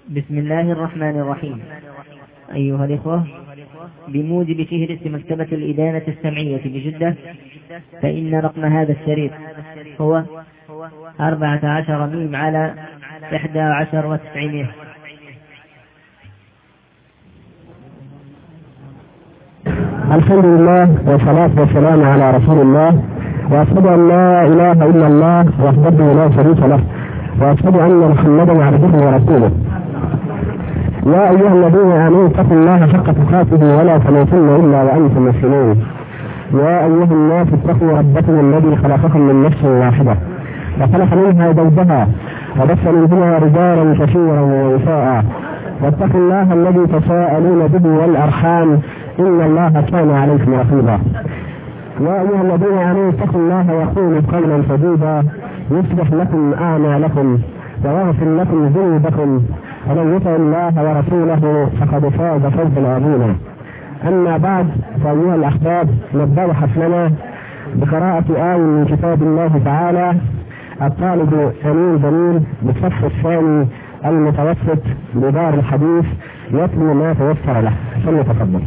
بسم الله الرحمن الرحيم. أيها الإخوة، بموجب فهرس مكتبة الإدانة السمعية بجدة، فإن رقم هذا الشريط هو 14 ميم على 11 و900. الحمد لله والصلاة والسلام على رسول الله، وأشهد أن لا إله إلا الله وحده لا شريك له، وأشهد أن محمدا عبده ورسوله. يا أيها الذين آمنوا اتقوا الله حق تقاته ولا تموتن إلا وأنتم مسلمون. يا أيها الناس اتقوا ربكم الذي خلقكم من نفس واحدة وخلق منها زوجها وبث منهما رجالا كثيرا ونساء، واتقوا الله الذي تساءلون به والأرحام إن الله كان عليكم رقيبا. يا أيها الذين آمنوا اتقوا الله وقولوا قولا سديدا يصلح لكم أعمالكم ويغفر لكم ذنوبكم، ومن يطع الله ورسوله فقد فاز فوزا عظيما. أما بعد، فأيها الأحباب، نبدأ حفلنا بقراءة آية من كتاب الله تعالى. الطالب أمين جميل بالصف الثاني المتوسط بدار الحديث يتلو ما تيسر له، فليتفضل.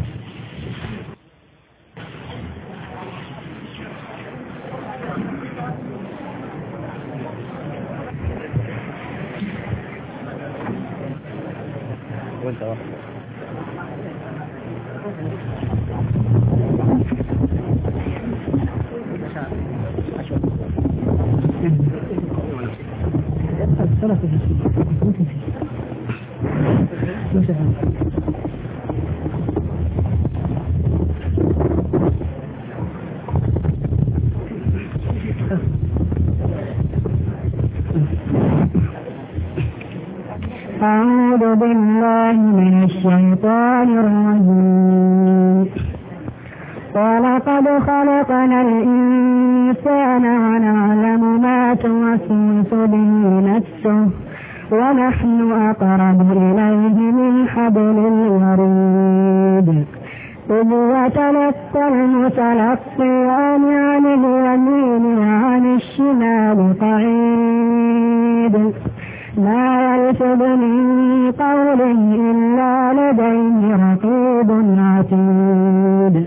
أعوذ بالله من الشيطان الرجيم. ولقد خلقنا الإنسان ونعلم ما توسوس به نفسه ونحن أقرب إليه من حبل الوريد. إذ يتلقى المتلقيان عن اليمين وعن الشمال قعيد، ما يلفظ من قول إلا لديه رقيب عتيد.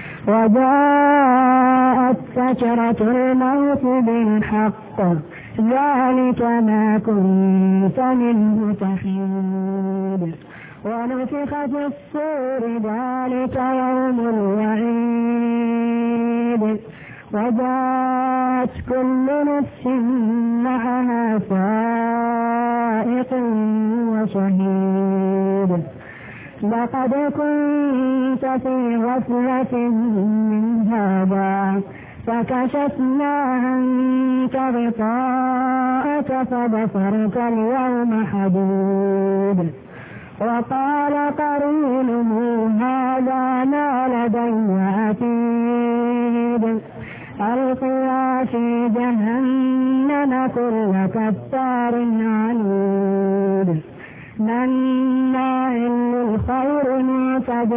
وجاءت سكرة الموت بالحق، ذلك ما كنت منه تحيد. ونفخ في الصور، ذلك يوم الوعيد. وجاءت كل نفس معها سائق وشهيد. لقد كنت في غفلة من هذا فكشفنا عنك غطاءك فبصرك اليوم حديد. وقال قرينه هذا ما لدي عتيد. ألقيا في جهنم كل كفار عنيد، مناع للخير معتد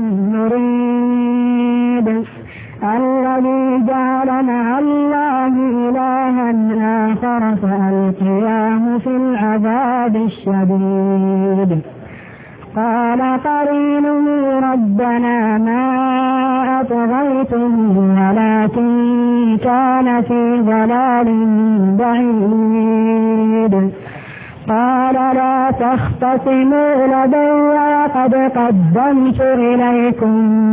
مريد. الذي جعل مع الله إلها آخر فألقياه في العذاب الشديد. قال قرينه ربنا ما أطغيته ولكن كان في ضلال بعيد. قال لا تختصموا لدي وقد قدمت إليكم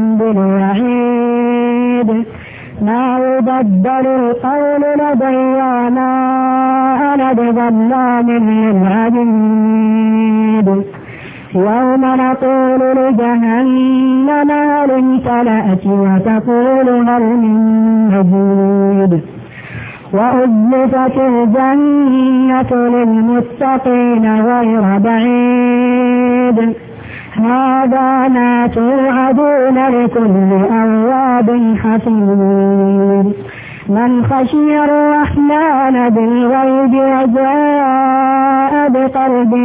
بالوعيد. ما يبدل القول لدي وما أنا بظلام للعبيد. يوم نقول لجهنم هل امتلأت وتقول هل من مزيد. وأزلفت الجنة للمتقين غير بعيد. هذا ما توعدون لكل أواب حفيظ. من خشي الرحمن بالغيب وجاء بقلب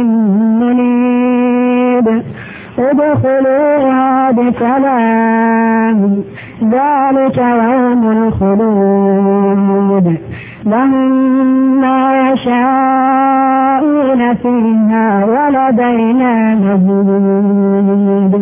منيب ادخلوها بسلام، ذلك يوم الخلود. لهم ما يشاءون فيها ولدينا مزيد.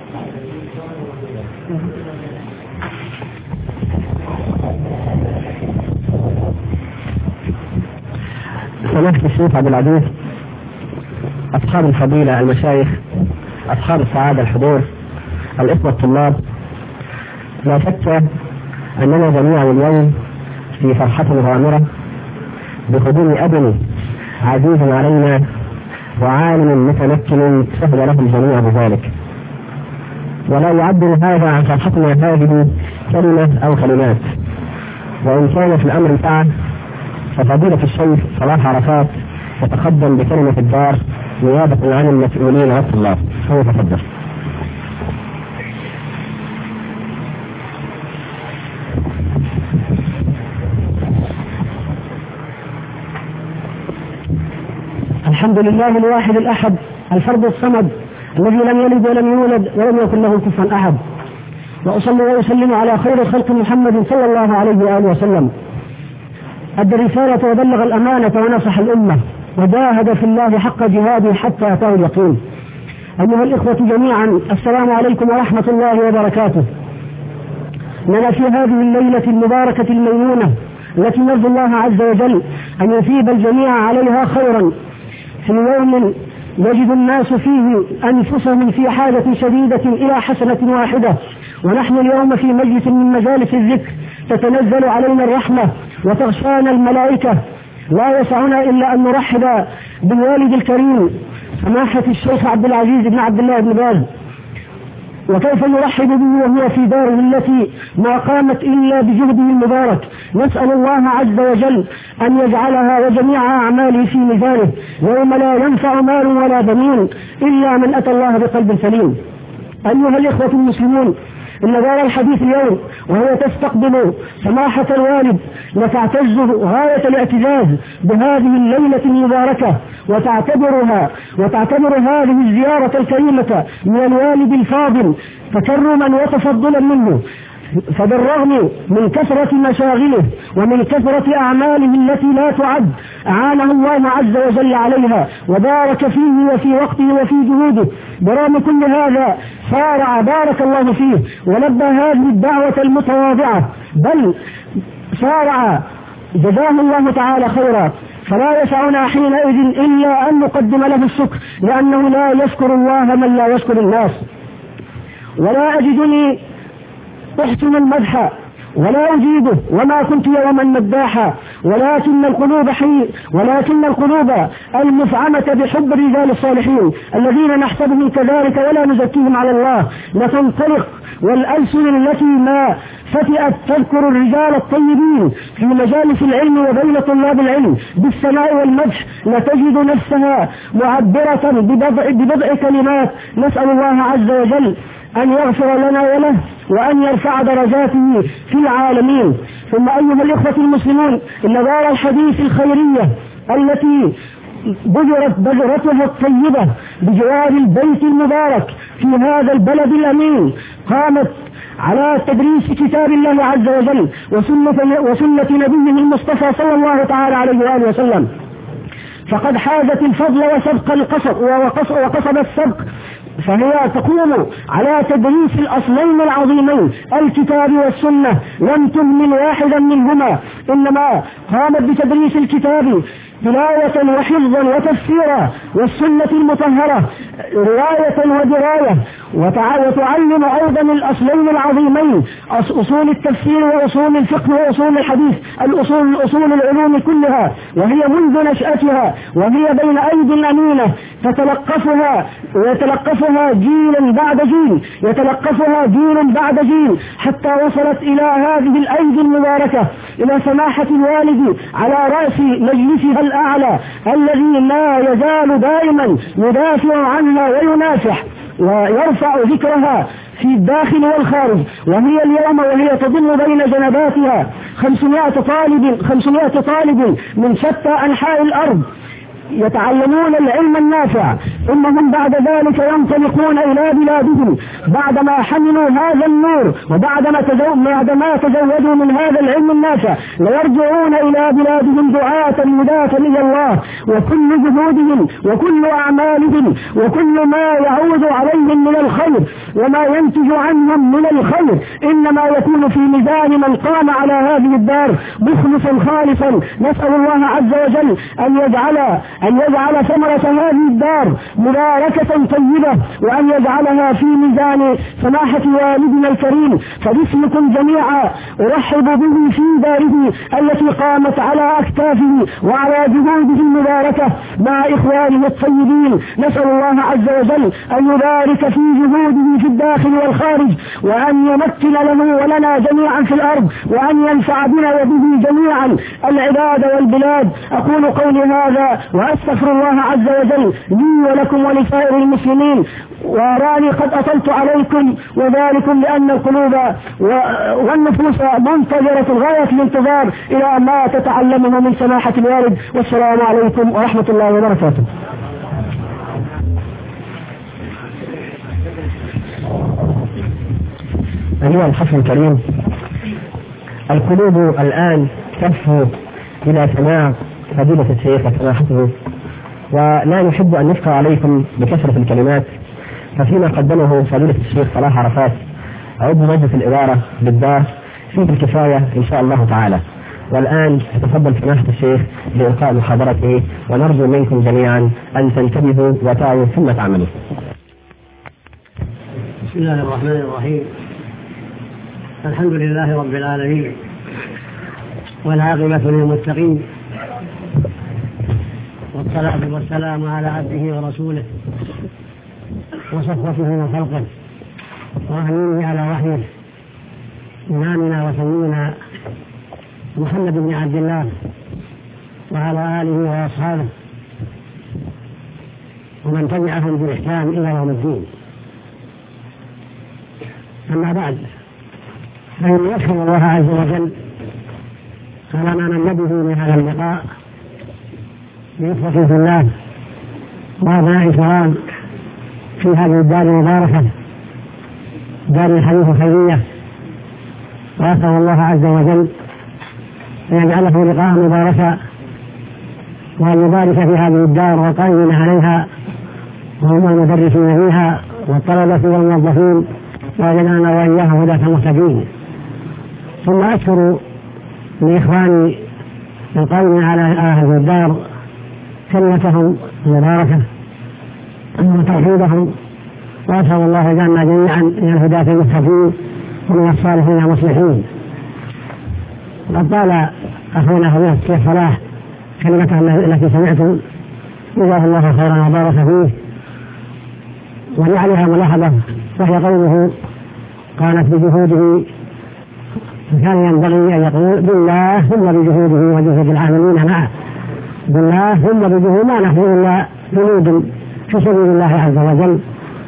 سماحة الشيخ عبد العزيز، أصحاب الفضيلة، المشايخ، أصحاب السعادة، الحضور، الإخوة الطلاب، لا شك أننا جميعا اليوم في فرحة غامرة بقدوم أب عزيز علينا وعالم متمكن سهل له الجميع بذلك، ولا يعبر هذا عن فرحتنا هذه كلمة أو كلمات. وإن كان في الأمر سعة ففضيلة الشيخ صلاح عرفات يتقدم بكلمة الدار نيابة عن المسؤولين والطلاب. هو تفضل. الحمد لله الواحد الأحد الفرد الصمد الذي لم يلد ولم يولد ولم يكن له كفوا أحد، وأصلي وأسلم على خير خلق محمد صلى الله عليه وآله وسلم. أدى الرسالة وبلغ الأمانة ونصح الأمة وجاهد في الله حق جهاده حتى أتاه اليقين. أيها الإخوة جميعا، السلام عليكم ورحمة الله وبركاته. إننا في هذه الليلة المباركة الميمونة التي نرجو الله عز وجل أن يثيب الجميع عليها خيرا، في يوم يجد الناس فيه أنفسهم في حاجة شديدة إلى حسنة واحدة، ونحن اليوم في مجلس من مجالس الذكر تتنزل علينا الرحمة وتغشانا الملائكة. لا يسعنا إلا أن نرحب بالوالد الكريم سماحة الشيخ عبد العزيز بن عبد الله بن باز، وكيف نرحب به وهو في داره التي ما قامت إلا بجهده المبارك. نسأل الله عز وجل أن يجعلها وجميع أعماله في ميزانه يوم لا ينفع مال ولا بنون إلا من أتى الله بقلب سليم. أيها الإخوة المسلمون، إن دار الحديث اليوم وهي تستقبل سماحة الوالد لتعتز غاية الاعتزاز بهذه الليلة المباركة، وتعتبر هذه الزيارة الكريمة من الوالد الفاضل تكرما وتفضلا منه، فبالرغم من كثرة مشاغله ومن كثرة أعماله التي لا تعد أعانه الله عز وجل عليها وبارك فيه وفي وقته وفي جهوده. برغم كل هذا سارع بارك الله فيه ولبى هذه الدعوة المتواضعة، بل سارع جزاه الله تعالى خيرا. فلا يسعنا حينئذ إلا أن نقدم له الشكر، لأنه لا يشكر الله من لا يشكر الناس. ولا أجدني أحسن المدح ولا أجيبه وما كنت يوما مداحا، ولكن القلوب المفعمة بحب الرجال الصالحين الذين نحسبهم كذلك ولا نزكيهم على الله لتنطلق، والألسن التي ما فتئت تذكر الرجال الطيبين في مجالس العلم وبين طلاب العلم بالثناء والمدح لتجد نفسها معبرة ببضع كلمات. نسأل الله عز وجل أن يغفر لنا وله وأن يرفع درجاته في العالمين. ثم أيها الإخوة المسلمون، إن دار الحديث الخيرية التي بذرت بذرتها الطيبة بجوار البيت المبارك في هذا البلد الأمين قامت على تدريس كتاب الله عز وجل وسنة نبيه المصطفى صلى الله تعالى عليه وآله وسلم، فقد حازت الفضل وسبق وقصب السبق، فهي تقوم على تدريس الأصلين العظيمين الكتاب والسنة، لم تهمل واحدا منهما، إنما قامت بتدريس الكتاب تلاوة وحفظا وتفسيرا، والسنة المطهرة رواية ودراية، وتعلم أيضا الأصلين العظيمين أصول التفسير وأصول الفقه وأصول الحديث، الأصول العلوم كلها، وهي منذ نشأتها وهي بين أيدي أمينة يتلقفها جيل بعد جيل حتى وصلت إلى هذه الأيدي المباركة، إلى سماحة الوالد على رأس مجلسها الأعلى الذي لا يزال دائما يدافع عنها وينافح ويرفع ذكرها في الداخل والخارج. وهي اليوم وهي تضم بين جنباتها 500 طالب من شتى أنحاء الأرض يتعلمون العلم النافع، ثم هم بعد ذلك ينطلقون إلى بلادهم بعدما حملوا هذا النور، وبعدما تزودوا من هذا العلم النافع ليرجعون إلى بلادهم دعاة مداة إلى الله، وكل جهودهم وكل أعمالهم وكل ما يعود عليهم من الخير وما ينتج عنهم من الخير إنما يكون في ميزان من قام على هذه الدار مخلصا خالصا. نسأل الله عز وجل أن يجعل ثمرة هذه الدار مباركة طيبة، وأن يجعلها في ميزان سماحة والدنا الكريم، فباسمكم جميعا أرحب به في داره التي قامت على أكتافه وعلى جهوده المباركة مع إخوانه الطيبين. نسأل الله عز وجل أن يبارك في جهوده في الداخل والخارج، وأن يمكن له ولنا جميعا في الأرض، وأن ينفع بنا وبه جميعا العباد والبلاد. أقول قولي هذا وأستغفر الله عز وجل لي ولكم ولسائر المسلمين، وأراني قد أطلت عليكم، وذلكم لأن القلوب والنفوس منتظرة غاية الانتظار إلى ما تتعلمه من سماحة الوالد. والسلام عليكم ورحمة الله وبركاته. أيها الحفل الكريم، القلوب الآن تهفو إلى سماع فضيلة الشيخ وسماحته، ولا نحب أن نشكر عليكم بكثرة الكلمات، ففيما قدمه فضيلة الشيخ صلاح عرفات عضو مجلس الإدارة بالدار فيه الكفاية إن شاء الله تعالى. والآن تفضل سماحة الشيخ لإلقاء محاضرته، ونرجو منكم جميعا أن تنتبهوا وتعوا ثم تعملوا. بسم الله الرحمن الرحيم. الحمد لله رب العالمين، والعاقبة للمتقين، والصلاة والسلام على عبده ورسوله وصفوته من خلقه وأمينه على وحيه إمامنا وسيدنا محمد بن عبد الله وعلى آله وأصحابه ومن تبعهم بإحسان إلى يوم الدين. أما بعد، فإن يشكر الله عز وجل على ما من به من هذا اللقاء بإخوة في الله وأبناء كرام في هذه الدار المباركة، دار الحديث الخيرية، وأسأل الله عز وجل أن يجعله لقاء مباركا، وأن يبارك في هذه الدار والقائمين عليها وهم المدرسين فيها والطلبة والموظفين، وأجعلنا وإياهم هداة مهتدين. ثم أشكر لإخواني القائمين على هذه الدار كلمتهم المباركة وتوحيدهم، وأسأل الله يجعلنا جميعا من الهداة المهتدين ومن الصالحين المصلحين. وقد قال أخونا فضيلة الشيخ صلاح كلمته التي سمعتم، جزاه الله خيرا وبارك فيه، ولعلها ملاحظة، وهي قوله قالت بجهوده، كان ينبغي أن يقول بالله ثم بجهوده وجهود العاملين معه، بالله ثم بجهود، ما نحن إلا جنود في سبيل الله عز وجل،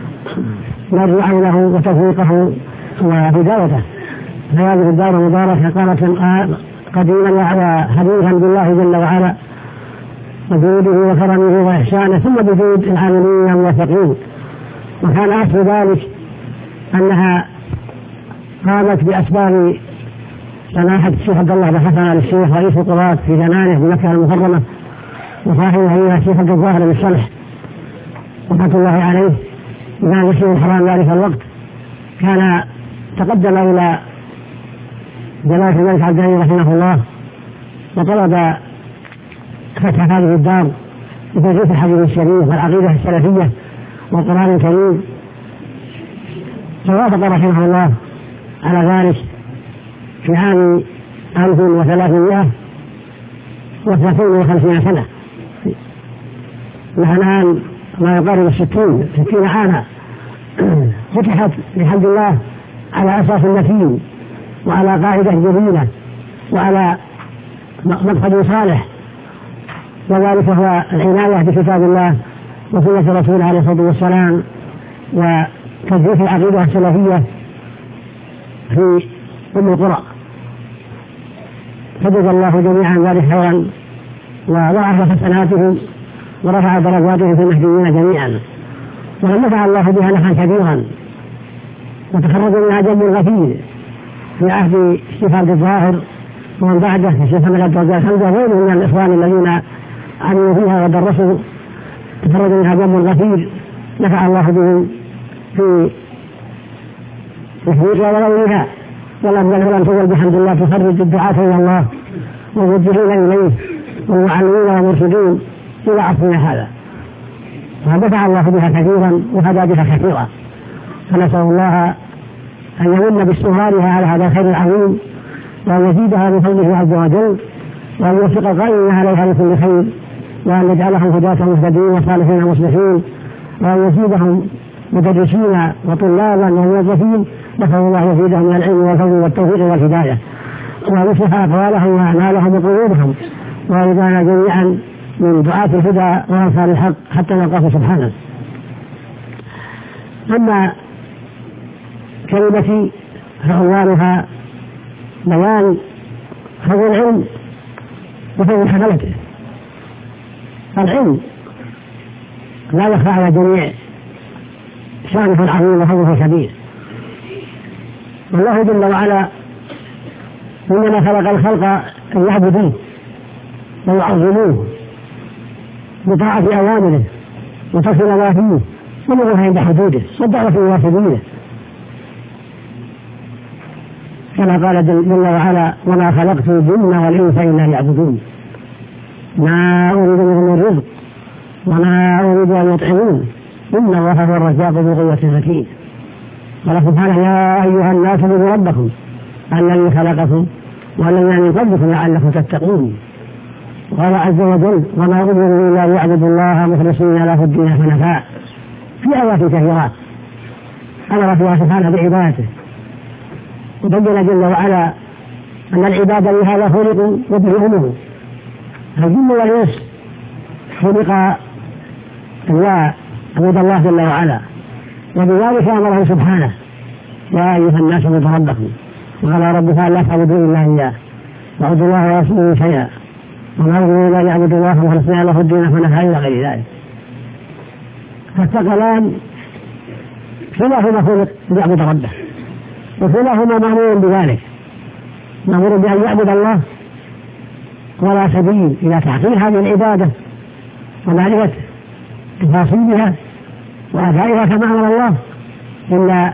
نرجو عونه وتوفيقه وهدايته. هذه الدار المباركة قامت قديما وحديثا بالله جل وعلا وجوده وكرمه وإحسانه، ثم بجود العاملين الموفقين. وكان أصل ذلك أنها قامت بأسباب سماحة الشيخ عبد الله بن حسن آل الشيخ رئيس القضاة في زمانه بمكة المكرمة، وصاحبه هي الشيخ عبد الظاهر بن صالح رحمة الله عليه، كان يشير الحرام ذلك الوقت، كان تقدم إلى جلالة الملك عبد العزيز رحمه الله وطلب فتح هذه الدار بتدريس الحديث الشريف والعقيدة السلفية والقرآن الكريم، فوافق رحمه الله على ذلك في عام 1353 سنة، لها الآن ما يقارب 60 عاما. فتحت بحمد الله على أساس متين وعلى قاعدة جميلة وعلى مقصد صالح، وذلك هو العناية بكتاب الله وسنة رسوله عليه الصلاة والسلام وتدريس العقيدة السلفية في أم القرى. فجزا الله جميعا ذلك خيرا وضاعف حسناتهم ورفع درجاتهم في المهديين جميعا، وقد نفع الله بها نفعا كبيرا، وتخرجوا منها جنب الغفير في عهد استفاد الظاهر ومن بعده الشيخ محمد عبد الرزاق حمزة وغيرهم من الإخوان الذين عملوا فيها ودرسوا، تخرجوا منها جنب الغفير نفع الله بهم في تحقيقها وغيرها، ولم تزل بحمد الله تخرج الدعاة إلى الله والموجهين إليه والمعلمين والمرشدين إلى عصرنا هذا، ونفع الله بها كثيرا وهدى بها كثيرا. فنسأل الله أن يمن باستمرارها على هذا الخير العظيم، وأن يزيدها بفضله عز وجل، وأن يوفق القائمين عليها لكل خير، وأن يجعلهم هداة مهتدين وصالحين مصلحين، وأن يزيدهم مدرسين وطلابا وموظفين، نسأل الله يزيدهم من العلم والفضل والتوفيق والهداية، وأن يصلح أقوالهم وأعمالهم وقلوبهم، وأن يجعلنا جميعا من دعاة الهدى وأنصار الحق حتى نلقاه سبحانه. أما كلمتي فعنوانها بيان فضل العلم وفضل حملته. العلم لا يخفى على جميع شأنه العظيم وفضله الكبير، والله جل وعلا إنما خلق الخلق أن يعبدوه ويعظموه بطاعة أوامره وتصل نواهيه ونظرها عند حدوده والدعوة إلى سبيله، كما قال جل وعلا: وما خلقت الجن والإنس إلا ليعبدون ما أريد منهم من رزق وما أريد أن يطعمون إن الله هو الرزاق ذو القوة المتين. قال سبحانه: يا أيها الناس اعبدوا ربكم الذي خلقكم والذين من قبلكم لعلكم تتقون. قال عز وجل: وما أمروا إلا ليعبدوا الله مخلصين له الدين حنفاء، في آيات كثيرات أمر فيها سبحانه بعبادته، وبين جل وعلا أن العباد لهذا خلقوا وبه أمروا. الجن والإنس خلق عبد الله جل وعلا، وبذلك أمره سبحانه: يا أيها الناس اعبدوا ربكم. وقال ربك ألا تعبدوا إلا إياه واعبدوا الله ولا تشركوا شيئا وما أمروا إلا ليعبدوا الله مخلصين له الدين حنفاء إلى غير ذلك. فالثقلان كلاهما خلق ليعبد ربه، وكلاهما مأمور بذلك، مأمور بأن يعبد الله، ولا سبيل إلى تحقيق هذه العبادة ومعرفة تفاصيلها وأدائها كما أمر الله إلا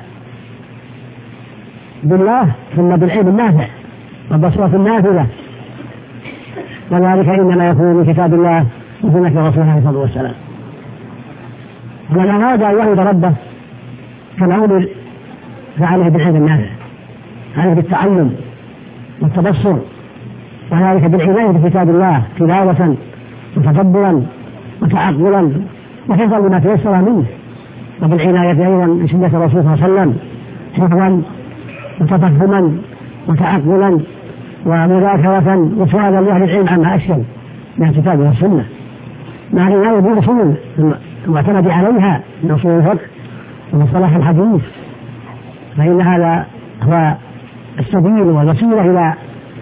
بالله ثم بالعلم النافع والبصيرة النافذة، وذلك إنما يكون من كتاب الله وسنة رسوله عليه الصلاة والسلام. ومن أراد أن يعبد ربه كالأمر فعليه بالعلم النافع، عليه بالتعلم والتبصر، وذلك بالعناية بكتاب الله تلاوة وتدبرا وتعقلا وحفظا لما تيسر منه، وبالعناية أيضا بسنة الرسول صلى الله عليه وسلم حفظا وتفهما وتعقلا ومذاكرة وسؤالا لأهل العلم عما أشكل من الكتاب والسنة، مع العناية بالأصول المعتمد عليها من أصول الفقه ومصطلح الحديث، فإن هذا هو السبيل والوسيلة إلى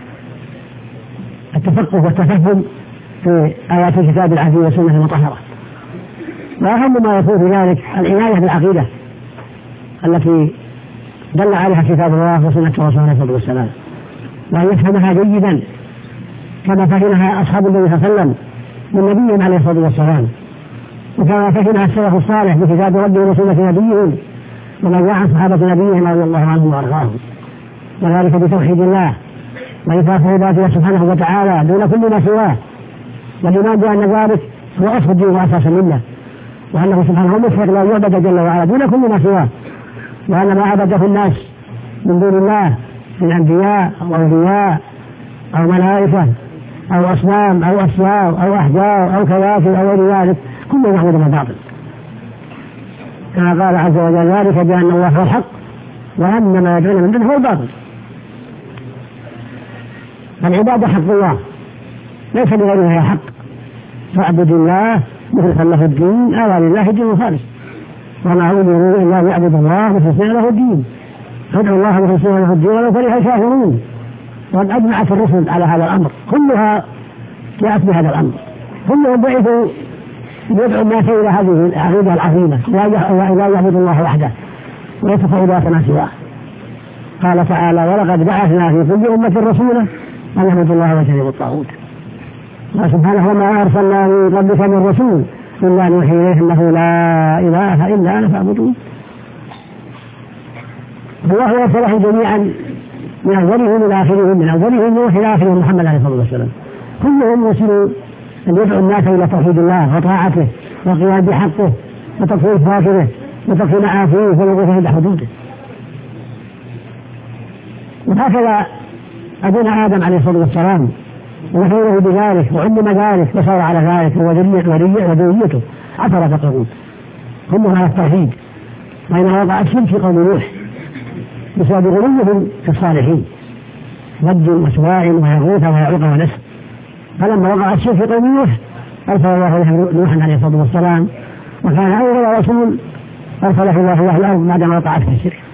التفقه والتفهم في آيات الكتاب العزيز والسنة المطهرة. وأهم ما يكون في ذلك العناية بالعقيدة التي دل عليها كتاب الله وسنة رسوله عليه الصلاة والسلام، وأن يفهمها جيدا كما فهمها أصحاب النبي صلى الله عليه وسلم من نبيهم عليه الصلاة والسلام، وكما فهمها السلف الصالح بكتاب ربهم وسنة نبيهم ومن جاء عن صحابة نبيهم رضي الله عنهم وأرضاهم، وذلك بتوحيد الله وإثبات عباده سبحانه وتعالى دون كل ما سواه، والإيمان بأن ذلك هو أصل الدين وأساس الملة، وأنه سبحانه مشرك لا يعبد جل وعلا دون كل ما سواه، وأن ما عبده الناس من دون الله من أنبياء أو أولياء أو ملائكة أو أصنام أو أشجار أو أحجار أو كواكب أو غير ذلك كله يعبد من باطل، كما قال عز وجل: ذلك بأن الله هو الحق وأن ما يدعون من دونه هو الباطل. العبادة حق الله ليس لغيرها حق، فاعبد الله مخلصا له الدين ألا لله الدين الخالص، وما أمروا إلا ليعبدوا الله مخلصين له الدين، ادعوا الله مخلصين له الدين ولو كره الكافرون. وقد أجمعت الرسل على هذا الأمر، كلها جاءت بهذا الأمر، كلهم بعثوا يدعو الناس إلى هذه العقيدة العظيمة وإلى يعبد الله وحده ويترك عبادة سواه. قال تعالى: ولقد بعثنا في كل أمة رسولا أن يعبدوا الله واجتنبوا الطاغوت. سبحانه: وما أرسلنا من قبلك من رسول إلا نوحي إليه أنه لا إله إلا أنا فاعبدون. الله أرسله جميعا من أولهم إلى آخرهم، من أولهم نوح إلى آخرهم محمد عليه الصلاة والسلام، كلهم رسلوا أن يدعو الناس إلى توحيد الله وطاعته والقيام بحقه وتطهير فاكره وتقي معافيه والوقوف عند حدوده. وهكذا أبونا آدم عليه الصلاة والسلام ونحوه بذلك وعلم ذلك وصار على ذلك وذريته 10 قرون كلهم على التوحيد، بينما وقع الشرك في قوم نوح بسبب غلوهم في الصالحين ود وسواع ويغوث ويعوق ونسر. فلما وقع الشرك في قوم نوح أرسل الله نوحا عليه الصلاة والسلام، وكان أول رسول أرسله الله إلى الأرض بعدما وقعت في الشرك.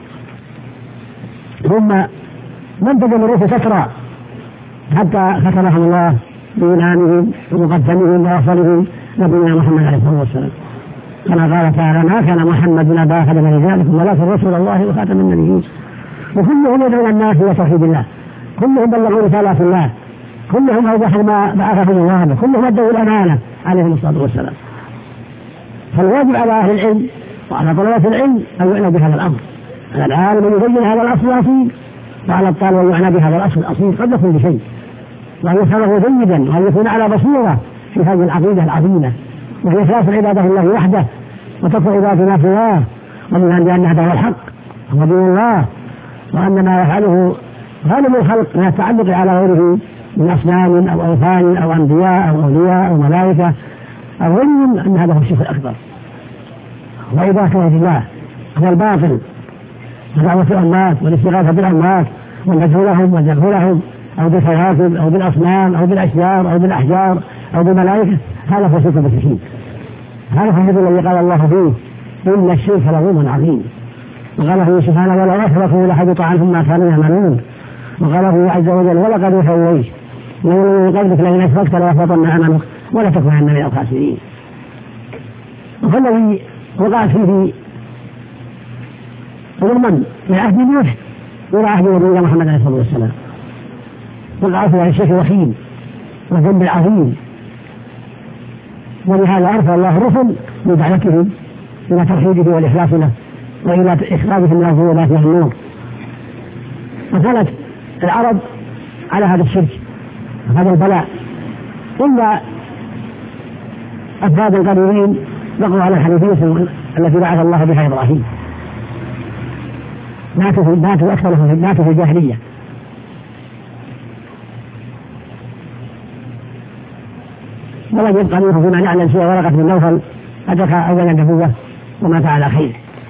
ثم منتج من الرسل فترة حتى ختمهم الله بإمامهم ومقدمهم وأفضلهم نبينا محمد عليه الصلاة والسلام، كما قال تعالى: ما كان محمد أبا أحد من رجالكم ولكن رسول الله وخاتم النبيين. وكلهم يدعون الناس إلى توحيد الله، كلهم بلغوا رسالات الله، كلهم أوضحوا ما بعثهم الله، كلهم أدوا الأمانة عليهم الصلاة والسلام. فالواجب على أهل العلم وعلى طلبة العلم أن يعنى بهذا الأمر، على العالم أن يبين هذا الأصل الأصيل، وعلى الطالب أن يعنى بهذا الأصل الأصيل قبل كل شيء، وأن يفهمه جيدا وأن يكون على بصيرة في هذه العقيدة العظيمة، وهي إخلاص العبادة لله وحده وترك عبادتنا في الله، ومن بأن هذا هو الحق هو دين الله، وأن ما يفعله غالب الخلق من التعلق على غيره من أصنام أو أوثان أو أنبياء أو أولياء أو ملائكة أو غيرهم أن هذا هو الشرك الأكبر. وإذا كان الله هو الباطل ودعوة الأموات والاستغاثة بالأموات والندعو لهم والذبح لهم أو بالكواكب أو بالأصنام أو بالأشجار أو بالأحجار أو بالملائكة، هذا هو شرك المشركين. هذا هو الذي قال الله فيه: إن الشرك لظلم عظيم. وقال فيه سبحانه: ولو أشركوا لحبط عنهم ما كانوا يعملون. وقال فيه عز وجل: ولقد أوحي إليك من قبلك لئن أشركت ليحبطن عملك ولتكونن من الخاسرين. والذي وقعت فيه ظلما من عهد نوح إلى عهد نبينا محمد عليه الصلاة والسلام، وقعت فيه الشرك الوحيد والذنب العظيم. ولهذا أرسل الله الرسل بدعوتهم إلى توحيده والإخلاص له وإلى إخراجهم من الظلمات إلى النور. وكانت العرب على هذا الشرك هذا البلاء، إلا أفراد قليلين بقوا على الحنيفية التي بعث الله بها إبراهيم، ماتوا أكثرهم ماتوا في الجاهلية. ولم يبقى منه فيما نعلم سوى ورقة بن نوفل أدرك أول النبوة ومات على خير.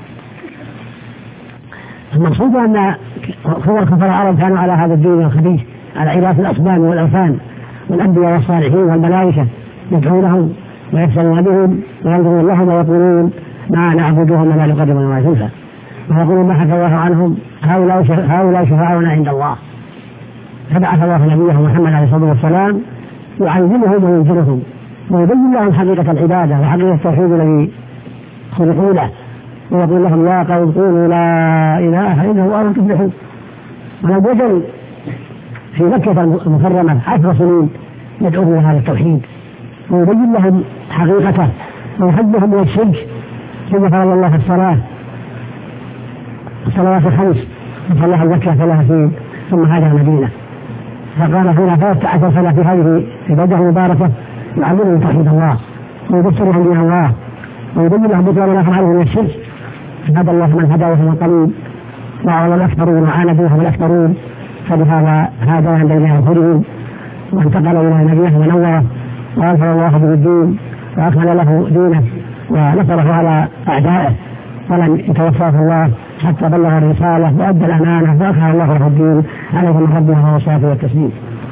المقصود أن كفار العرب كانوا على هذا الدين الخبيث، على عبادة الأصنام والأوثان والأنبياء والصالحين والملائكة، يدعونهم ويحسنون بهم وينظرون لهم ويقولون: ما نعبدهم ولا نقدم ولا زلفى، ويقولون: ما حكى الله عنهم هؤلاء شفاعنا عند الله. فبعث الله نبيه محمد عليه الصلاة والسلام يعلمهم وينذرهم ويبين لهم حقيقة العبادة وحقيقة التوحيد الذي خلقوا له، ويقول لهم: يا قوم قولوا لا إله إلا الله تفلحوا. ولم يزل في مكة المكرمة 10 سنين يدعوهم إلى هذا التوحيد ويبين لهم حقيقته ويحذرهم من الشرك. ثم فرض الله الصلاة الصلوات الخمس وصلى الزكاة 30 ثم هاجر المدينة، فقال هنا 13 سنة في هذه عبادة مباركة يعلمهم توحيد الله ويبشرهم بها الله ويبين لهم بطلان ما فعلوا من الشرك. هدى الله من هدى وهم القليل وعلى الأكثرون وعاندوهم الأكثرون، فبهذا هداهم بين أظهرهم وانتقل إلى نبيه ونوره وأظهر الله به الدين وأكمل له دينه ونصره على أعدائه، ولم يتوفاه الله حتى بلغ الرسالة وأدى الأمانة وأكمل الله له الدين عليه من ربه والصلاة والتسليم.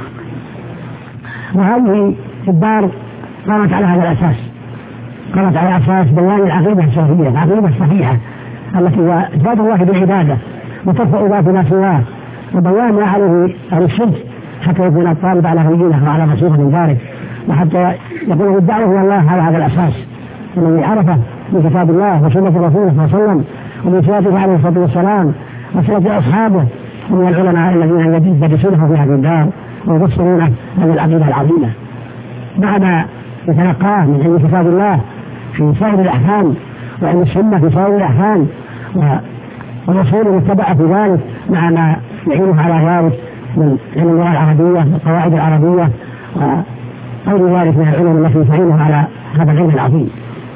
وهذه الدار قامت على هذا الأساس، قامت على أساس بيان العقيدة الصحيحة، العقيدة الصحيحة التي هو إثبات الله بالعبادة وترك عبادة ما سواه وبيان ما عليه أهل الشرك حتى يكون الطالب على بينه وعلى بصيرة من ذلك، وحتى يقول الدعوة إلى الله على هذا الأساس الذي عرفه من كتاب الله وسنة رسوله صلى الله عليه وسلم ومن سيرته عليه الصلاة والسلام وسيرة أصحابه ومن العلماء الذين يدرسونه في هذه الدار ويبصرونه هذه العقيدة العظيمة مع ما يتلقاه من علم كتاب الله في سائر الأحكام وعلم السنة في سائر الأحكام والرسول المتبع في ذلك مع ما يعينه على ذلك من علم اللغة العربية والقواعد العربية وغير ذلك من العلوم التي تعينه على هذا العلم العظيم.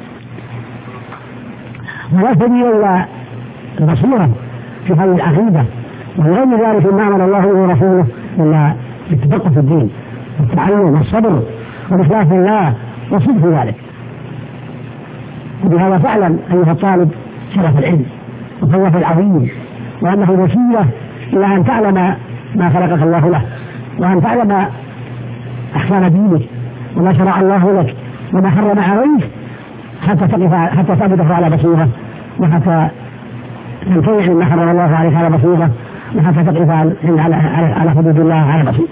ولا سبيل إلى البصيرة في هذه العقيدة وغير ذلك ما أمر الله ورسوله إلا بالتفقه في الدين والتعلم والصبر والإخلاص لله والصدق في ذلك. وبهذا فاعلم أيها الطالب شرف العلم وفضله العظيم وأنه وسيلة إلى أن تعلم ما خلقك الله له وأن تعلم أحكام دينك وما شرع الله لك وما حرم عليك حتى تعبده على بصيرة وحتى تنتهي مما حرم الله عليك على بصيرة وحتى تقف على حدود الله على بصيرة.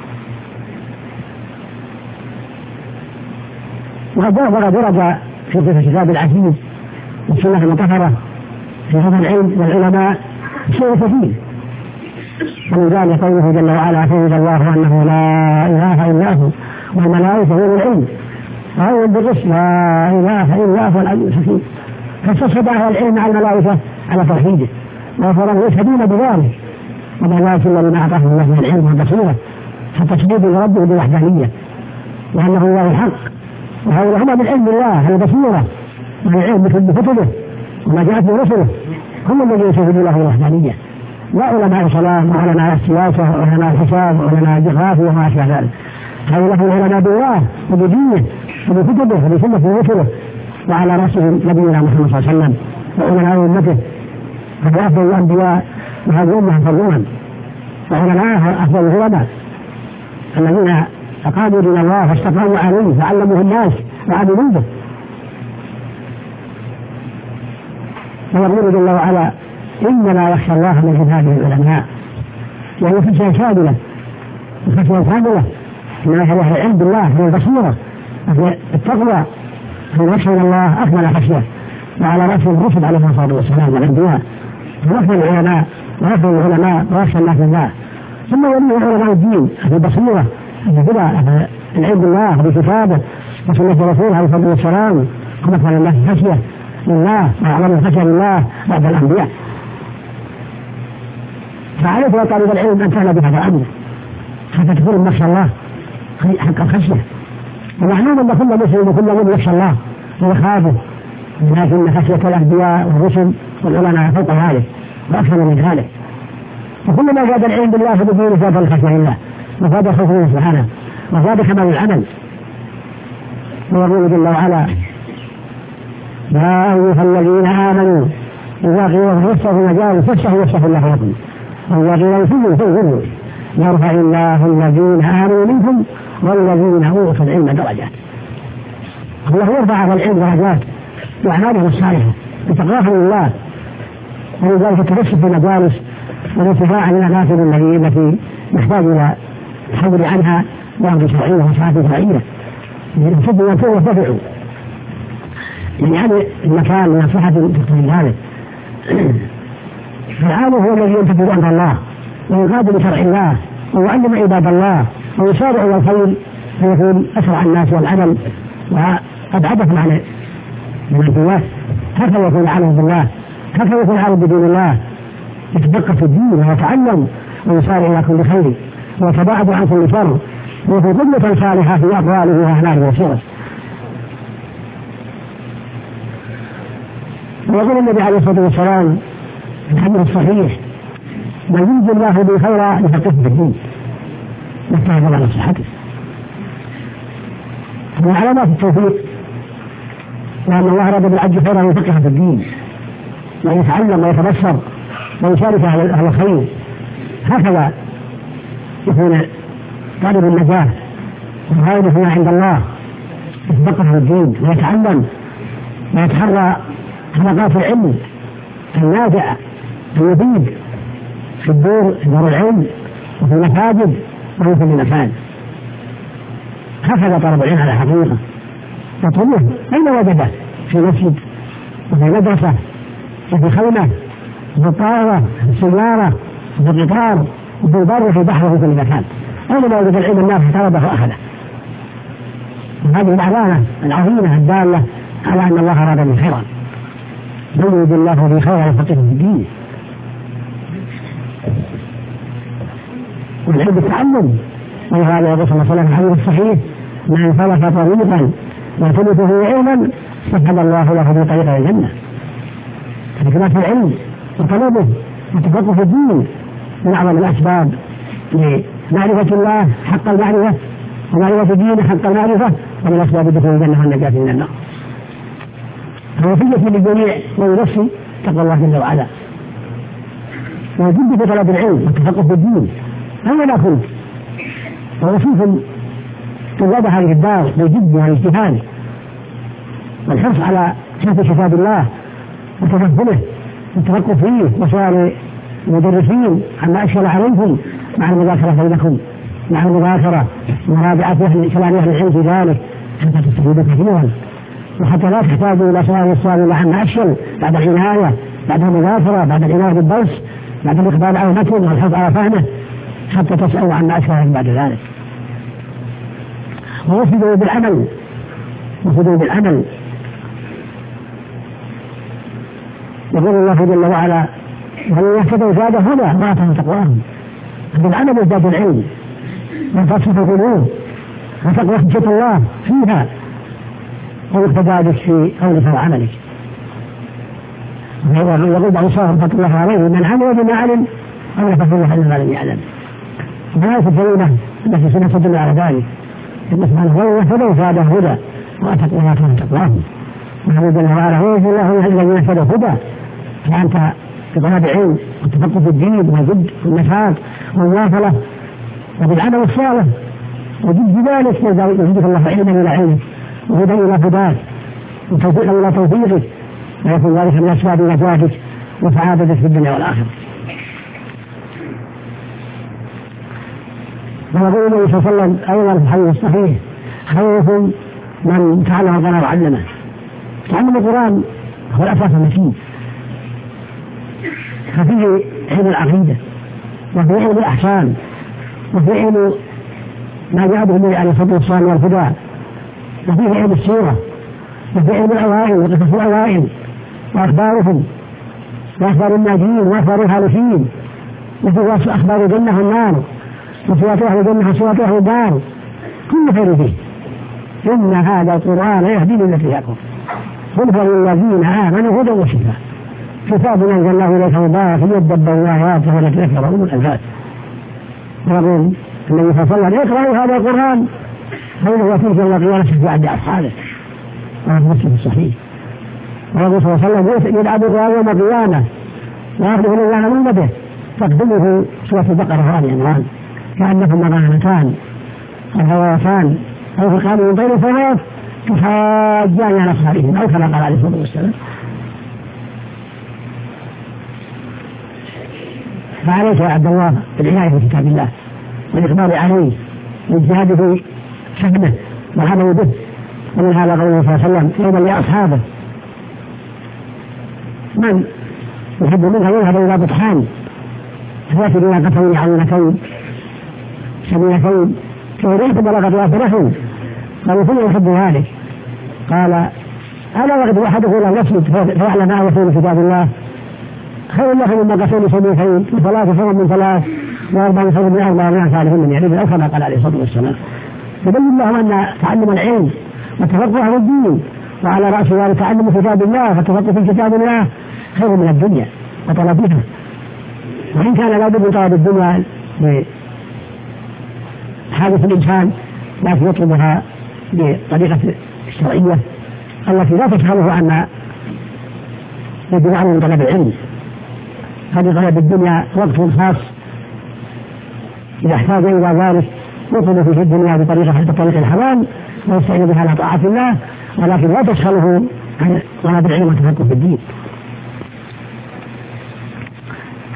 وقد ورد في الكتاب العزيز والسنة المطهرة في هذا العلم والعلماء شيء كثير ومن ذلك قوله جل وعلا فوجد الله أنه لا إله إلا هو والملائكة أولو العلم وهو بالرسل لا إله إلا هو العلي الحكيم. فاستصحب أهل العلم على الملائكة على توحيده وفرهم يشهدون بذلك وما ذلك إلا لما أعطاهم الله من العلم والبصيرة حتى تشهد لربه بالوحدانية وأنه الله الحق وهؤلاء هم من علم الله البصيرة والعلم بكتبه وما جاءت به رسله هم الذين يشهدون له الوحدانية لا علماء صلاة وعلماء السياسة وعلماء الحساب وعلماء الجغرافيا وما أشبه ذلك. هؤلاء علماء بالله وبدينه وبكتبه وبسنة رسله وعلى رأسهم نبينا محمد صلى الله عليه وسلم وعلماء أمته فهو أفضل الأنبياء وهذه أمة فضلهم وعلماء أفضل العلماء الذين أقاموا دين الله واستقاموا عليه فعلموه الناس وعملوا به. ويقول جل وعلا إنما يخشى الله من عباده العلماء وهي خشية كاملة وخشية كاملة إنما هي العلم بالله هي البصيرة وهي التقوى هو يخشى الله أكمل خشية وعلى رأس الرسل عليه الصلاة والسلام والأنبياء وأفضل العلماء وأفضل العلماء ويخشى الله في الله. ثم يليه علماء الدين في البصيرة الهدى العلم بالله بكتابه وسنة رسوله عليه الصلاة والسلام ومثل الله خشية لله وأعظم الخشية لله بعد الأنبياء. فعليك يا طالب العلم أن تعلم بهذا الأمر حتى تكون مخشى الله حق الخشية. ومعلوم أن كل مسلم وكل مؤمن يخشى الله ويخافه لكن خشية الأنبياء والرسل والعلماء فوق ذلك وأكثر من ذلك. وكل ما زاد العلم بالله بدونه زاد الخشية لله وزاد الخوف منه سبحانه وزاد كمال العمل. ويقول جل وعلا يا أيها الذين آمنوا إذا قيل لكم افسحوا في المجال فافسحوا يفسح الله لكم وإذا قيل فانفروا يرفع الله الذين آمنوا منكم والذين أوتوا العلم درجات. الله يرفع على العلم درجات وأعمالهم الصالحة بتقواهم لله. ولذلك التبسط في المجالس والانتفاع من الأماكن التي نحتاج إلى الحذر عنها وأمر شرعية وصلاة شرعية يحب أن يرتفعوا يعني المكان من صحة تقتضي ذلك. فالعالم هو الذي ينتفع عند الله ويقاد بشرع الله ويعلم عباد الله ويسارع الى الخير فيكون اسرع الناس والعمل وابعدهم عن الجوات. هكذا يكون العالم بالله هكذا يكون العالم بدين الله يتدقق في الدين ويتعلم ويسارع الى كل خير ويتباعد عن كل شر وفي قدوة صالحة في اقواله واعماله وسيره. ويقول النبي عليه الصلاة والسلام الحديث الصحيح من يريد الله به خيرا يفقهه في الدين نستعين على صحته. من علامات التوفيق لأن الله أراد بالعبد خيرا يفقهه في الدين ويتعلم ويتبصر ويشارك أهل الخير. هكذا يكون طالب النجاة والغاية فيما عند الله يتفقه في الدين ويتعلم ويتحرى حلقات العلم النافعة المفيد في دار العلم وفي المساجد وفي كل مكان. هكذا طلب العلم على حقيقة يطلبه أين وجده؟ في مسجد وفي مدرسة وفي خيمة وفي الطائرة وفي السيارة وفي القطار وفي البر وفي البحر وفي كل مكان. أين ما وجد العلم النافع طلبه وأخذه. وهذه العلامة العظيمة الدالة على أن الله أراد من خيرا يريد الله به خيرا يفقهه في الدين. والعلم بالتعلم وهذا يقول صلى الله عليه وسلم في الحديث الصحيح من سلك طريقا يلتمس فيه علما سهل الله له في طريق الجنة. فكما في العلم وطلبه والتفقه في الدين من أعظم الأسباب لمعرفة الله حق المعرفة ومعرفة دينه حق المعرفة ومن أسباب دخول الجنة والنجاة من النار. فوصية للجميع ويوصي تقوى الله جل وعلا وجد في طلب العلم والتفقه في الدين. أنا كنت ووصيكم طلاب هذه الدار بالجد والاجتهاد والحرص على حفظ كتاب الله وتفهمه والتفقه فيه وسؤال المدرسين عما أشكل عليكم مع المذاكرة بينكم مع المذاكرة ومراجعة كلام أهل العلم في ذلك حتى تستفيدوا كثيرا وحتى لا تحتاجوا إلى سؤال السؤال عما أشكل بعد العناية بعد المذاكرة بعد العناية بالدرس بعد الإقبال على المتن والحفظ على فهمه حتى تسألوا عما أشكل بعد ذلك. ووفدوا بالعمل يقول الله جل وعلا ومن يهتدوا زاد هدى وآتاهم تقواهم. بالعمل يزداد العلم وتصفح القلوب وتقوى حجة الله فيها ويقتدى بك في قولك وعملك. يقول بعض الصالح رحمة الله عليه من عمل بما علم أو يفعل الله إلا ما لم يعلم. وهذه الكلمة التي سنتدل على ذلك إن سبحانه ومن يهتدوا زاد هدى وآتاهم تقواهم. وهذا جل وعلا هو الله الذي يهتدى هدى. فأنت في طلب علم والتفقه في الدين والجد والنشاط والمواصلة وبالعمل الصالح وجد ذلك يزيدك الله علما إلى علمك وهدى إلى هداك وتوفيقا إلى توفيقك ويكون ذلك من أسباب نجاتك وسعادتك في الدنيا والآخرة. ويقول النبي صلى الله عليه وسلم أيضا في الحديث الصحيح خيركم من تعلم القرآن وعلمه. تعلم القرآن هو الأساس المتين ففيه علم العقيدة وفيه علم الأحكام وفيه علم ما جاء به النبي عليه الصلاة والسلام والهدى وفيه علم السيرة وفيه علم الأوائل وقصص الأوائل وأخبارهم وأخبار الناجين وأخبار الهالكين وفيه أخبار الجنة والنار وصوات أهل الجنة وصوات أهل الدار كل خير فيه. إن هذا القرآن يهدي للتي هي أقوم هدى للذين آمنوا هدى وشفاء كتاب أنزلناه إليك مبارك ليدبروا آياته وليتذكر أولو الألباب. ويقول النبي صلى الله عليه وسلم اقرأوا هذا القرآن فإنه يأتيك يوم القيامة شفاعة لأصحابه وهو مسلم الصحيح. ويقول صلى الله عليه وسلم يدعى بالقرآن يوم القيامة ويأخذه الإنسان من يده تقدمه سورة البقرة وآل عمران كأنهما غنمتان الهواتان أو فرقان من طير الفراش تحاجان على أصحابهم أو كما قال عليه الصلاة والسلام. فعليك يا عبد الله بالعناية بكتاب الله والإقبال عليه والاجتهاد في فهمه والعمل به. ومن هذا قوله صلى الله عليه وسلم يوما لأصحابه من يحب منها يذهب إلى بطحان فيأتي بما قتلوا عظيمتين سميتين كوريت بلغت وافرهم قالوا كل يحب ذلك قال ألا يغدو أحدكم إلى المسجد فيعلم ما يكون كتاب الله خير له مما قتلوا سميتين وثلاث خير من ثلاث وأربع خير من أربع من ثالث يعني أو كما قال عليه الصلاة والسلام. يبين الله أن تعلم العلم والتفقه في الدين وعلى رأس ذلك تعلم كتاب الله والتفقه في كتاب الله خير من الدنيا وطلبها. وإن كان لا بد من طلب الدنيا لحادث الإنسان لكن يطلبها بطريقة الشرعية التي لا تشغله عن يجب عنه من طلب العلم. هذه طلب الدنيا وقت خاص إذا احتاج إلى ذلك يطلب في الدنيا بطريقة الحلال ويستعين بها على طاعة الله ولكن لا تشغله عن طلب العلم والتفقه في الدين.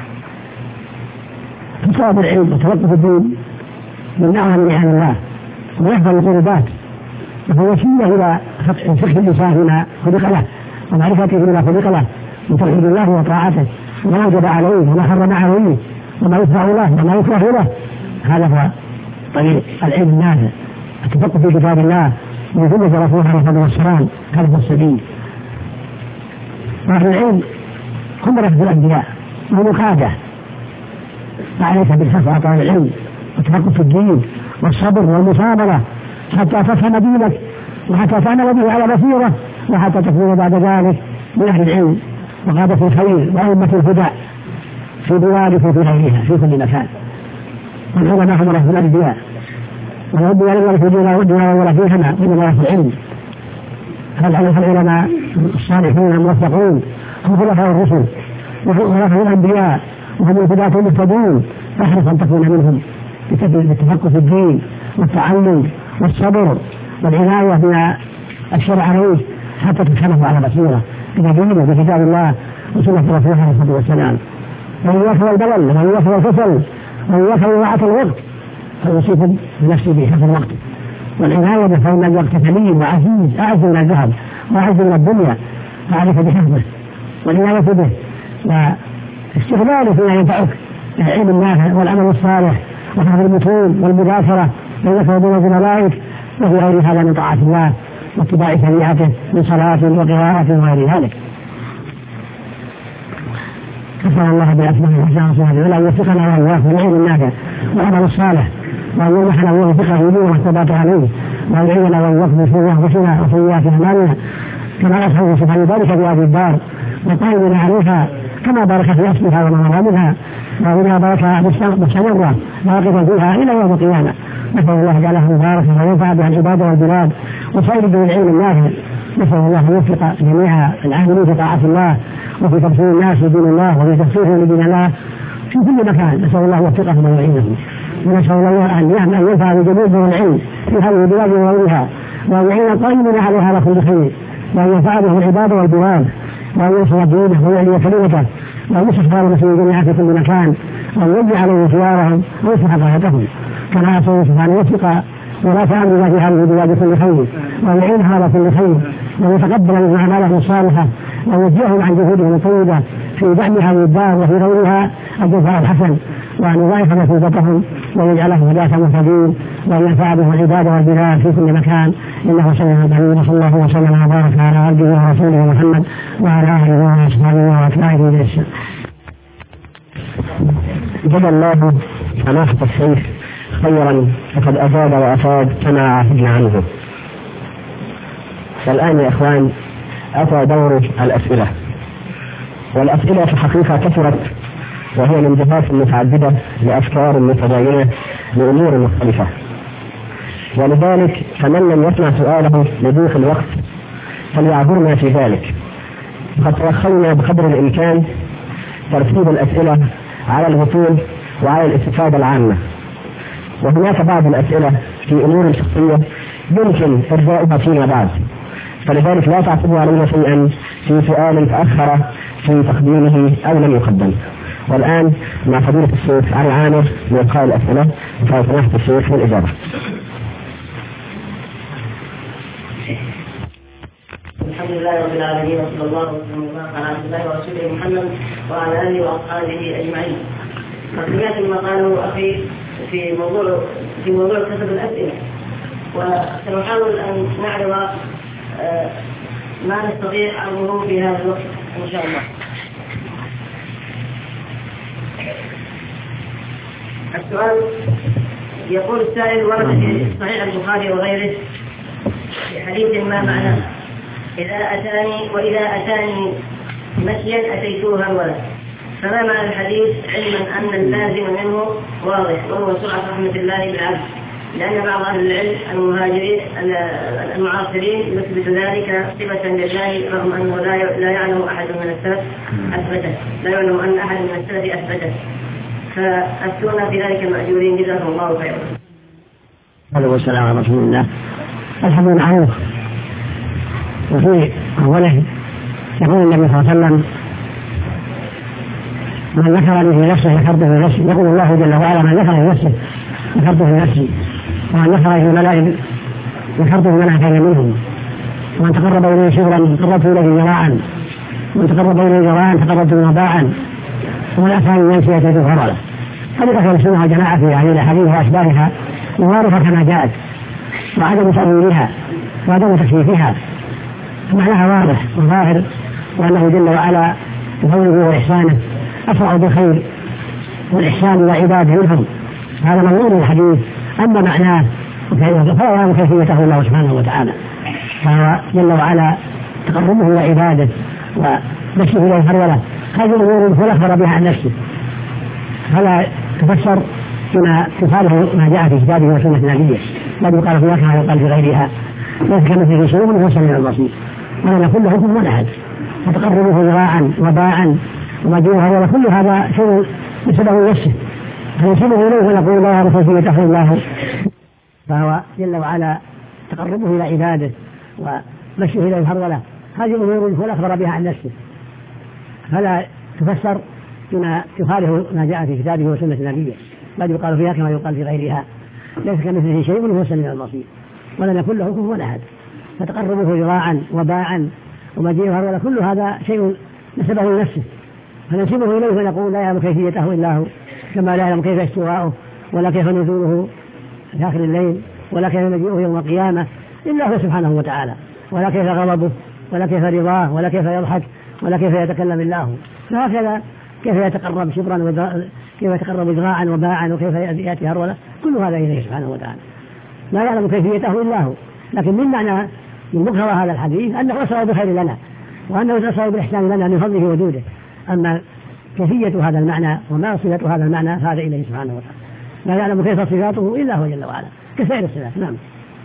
طلب العلم والتفقه في الدين من أعظم نعم الله ويحفظ القربات، وهو وسيلة إلى فقه الإنسان بما خلق له ومعرفته بما خلق له من توحيد الله وطاعته وما وجب عليه وما حرم عليه وما يكره له وما يكره له. هذا هو طريق العلم النافع، التفقه في كتاب الله من سنة رسوله عليه الصلاة والسلام، هذا هو السبيل. وأهل العلم هم رفض الأنبياء ومقادة، فعليك بالحث على طالب العلم والتفقه في الدين والصبر والمصابرة حتى تفهم دينك وحتى تعمل به على بصيرة وحتى تكون بعد ذلك من أهل العلم وقادة الخير وأئمة الهدى في بلادك وفي غيرها في كل مكان. والعلماء هم رفض الأنبياء والأنبياء لم يرفضون ودنا ولا فيهما إنما رفض العلم. العلماء الصالحون الموفقون هم خلفاء الرسل وخلفاء الأنبياء وهم الهداة المهتدون، فاحرص أن تكون منهم بالتفقه في الدين والتعلم والصبر والعناية بما الشرع عليه حتى تتخلف على بصيرة بدينه بكتاب الله وسنة رسوله عليه الصلاة والسلام. ومن يخلو البلل ومن يخلو الكسل ومن يخلو وعة الوقت فيصيب بنفسه بحفظ الوقت والعناية بفهم الوقت ثمين وعزيز أعز من الذهب وأعز من الدنيا، فعليك بحفظه والعناية به واستغلاله فيما ينفعك العلم النافع والعمل الصالح وحفظ المتون والمذاكرة بينك وبين زملائك وفي غير هذا من طاعة الله واتباع شريعته من صلاة وقراءة وغير ذلك. نسأل الله بأسمائه الحسنى وصفاته ولا يوفقنا وإياكم للعلم النافع والعمل الصالح وأن يمنحنا ويوفقه لدينه والثبات عليه وأن يعيننا وإياكم بشرور أنفسنا وسيئات أعمالنا كما أسأل سبحانه ذلك في هذه الدار وقائمنا عليها كما بارك في أصلها ومرامها وإذا بارك بالسمرة باقفا فيها إلى يوم القيامة. نسأل الله جعله مباركا وينفع بها العباد والبلاد وسائر دين العلم النافع. نسأل الله أن يوفق جميع العاملين في طاعة الله وفي تبصير الناس لدين الله وفي تفسيرهم لدين الله في كل مكان. نسأل الله يوفقهم ويعينهم ونسأل الله أن ينفع بجميع العلم في هذه البلاد وغيرها وأن يعين القائمين عليها على كل خير وأن ينفع به العباد والبلاد وأن ينصر دينه ويعلي كلمته وأن يصلح المسلمين جميعا في كل مكان وأن يجعل عليهم خيارهم ويصلح غايتهم كما أسأل سبحانه يوفق ولا تعمل في هذه البلاد كل خير وأن يعينها على كل خير وأن يتقبل من أعمالهم الصالحة وأن يجزيهم عن جهودهم الطيبة في دعم هذه الدار وفي غيرها الجزاء الحسن وأن يضاعف مثوبتهم ويجعلهم هداة مهتدين وأن ينفع بهم العباد والبلاد في كل مكان إنه سميع عليم. وصلى الله وسلم وبارك على عبده ورسوله محمد وعلى آله وأصحابه وأتباعه بإحسان. جزا الله سماحة الشيخ خيرا فقد أجاب وأفاد كما عهدنا عنه. والآن يا إخوان أتى دور الأسئلة، والأسئلة في حقيقة كثرت وهي من جهات متعددة لأفكار متباينة لأمور مختلفة، ولذلك فمن لم يسمع سؤاله لضيق الوقت فليعذرنا في ذلك. قد توخينا بقدر الإمكان ترتيب الأسئلة على الوصول وعلى الاستفادة العامة، وهناك بعض الأسئلة في أمور شخصية يمكن إرجاؤها فيما بعد، فلذلك لا تعتبروا علينا شيئا في سؤال تأخر في تقديمه أو لم يقدم. والآن مع فضيلة الشيخ علي عامر لإلقاء الأسئلة فسماحة الشيخ بالإجابة. الحمد لله رب العالمين وصلى الله وسلم على عبد الله ورسوله محمد وعلى آله وأصحابه أجمعين. سمعت ما قاله أخي في موضوع كتب الأسئلة، وسنحاول أن نعرض ما نستطيع عرضه في هذا الوقت إن شاء الله. السؤال يقول السائل: ورد في صحيح البخاري وغيره في حديث ما معناه: وإذا أتاني مشيا أتيتوها الولد، فما معنى الحديث علما أن اللازم منه واضح وهو سرعة رحمة الله بالعبد، لأن بعض أهل العلم المهاجرين المعاصرين يثبت ذلك صفة لله رغم أنه لا يعلم أحد من السلف أثبته، لا يعلم أن أحد من السلف أثبته، فأفتونا في ذلك مأجورين جزاهم الله خيرا. الصلاة والسلام على رسول الله. الحمد لله. وفي أوله يقول النبي صلى الله عليه وسلم: من ذكرني في نفسه ذكرته في نفسي. يقول الله جل وعلا: من ذكر في نفسه ذكرته في نفسي. وأن نصر إليه الملائكة وشرط الملائكة كان منهم، ومن تقرب إليه شغلا تقربت إليه ذراعا، ومن تقرب إليه ذراعا تقربت منه باعا، ومن أتى من يمشي يتيته فرلا. طريقة أهل السنة والجماعة في هذه الأحاديث وأشباهها مغارفة كما جاءت، وعدم تأويلها وعدم تكييفها، معناها واضح وظاهر، وأنه جل وعلا بفضله وإحسانه أسرع بالخير والإحسان والعبادة منهم. هذا مضمون الحديث. أما معناه فلا يعلم كيفيته الله سبحانه وتعالى، فهو جل وعلا تقربه إلى عباده ونفسه إليه هروله. هذه الأمور هو أخبر بها عن نفسه، فلا تفسر بما تخالف ما جاء في كتابه وسنة نبيه، بل يقال فيها كما يقال في غيرها. ليس كمثله شيء وهو السميع البصير، ولم يكن له كفوا أحد. فتقربه ذراعا وباعا ومجيئه هروله كل هذا شيء بسبب نفسه، فينسبه إليه ونقول لا يعرف كيفيته الله. فهو جل وعلا تقربه إلى عباده ومشيه إليه هروله. هذه أمور هو أخبر بها عن نفسه، فلا تفسر بما يخالف ما جاء في كتابه وسنة نبيه، بل يقال فيها كما يقال في غيرها. ليس كمثله شيء وهو السميع البصير، ولم يكن له كفوا أحد. فتقربه ذراعا وباعا ومجيئه هروله كل هذا شيء نسبه لنفسه، فننسبه إليه ونقول لا يعلم كيفيته إلا هو، كما لا يعلم كيف استواءه ولا كيف نزوله في آخر الليل ولا كيف مجيئه يوم القيامة إلا هو سبحانه وتعالى، ولا كيف غضبه ولا كيف رضاه ولا كيف يضحك ولا كيف يتكلم الله. فهكذا كيف يتقرب شبرا كيف يتقرب ذراعا وباعا وكيف يأتي هروله، كل هذا إليه سبحانه وتعالى، لا يعلم كيفيته إلا هو. لكن من معنى من مقتضى هذا الحديث أنه أسرع بخير لنا، وأنه أسرع بالإحسان لنا من فضله وجوده. أما كيفية هذا المعنى وما صفة هذا المعنى هذا إليه سبحانه وتعالى، لا يعلم كيف صفاته إلا هو جل وعلا كسائر الصفات. نعم.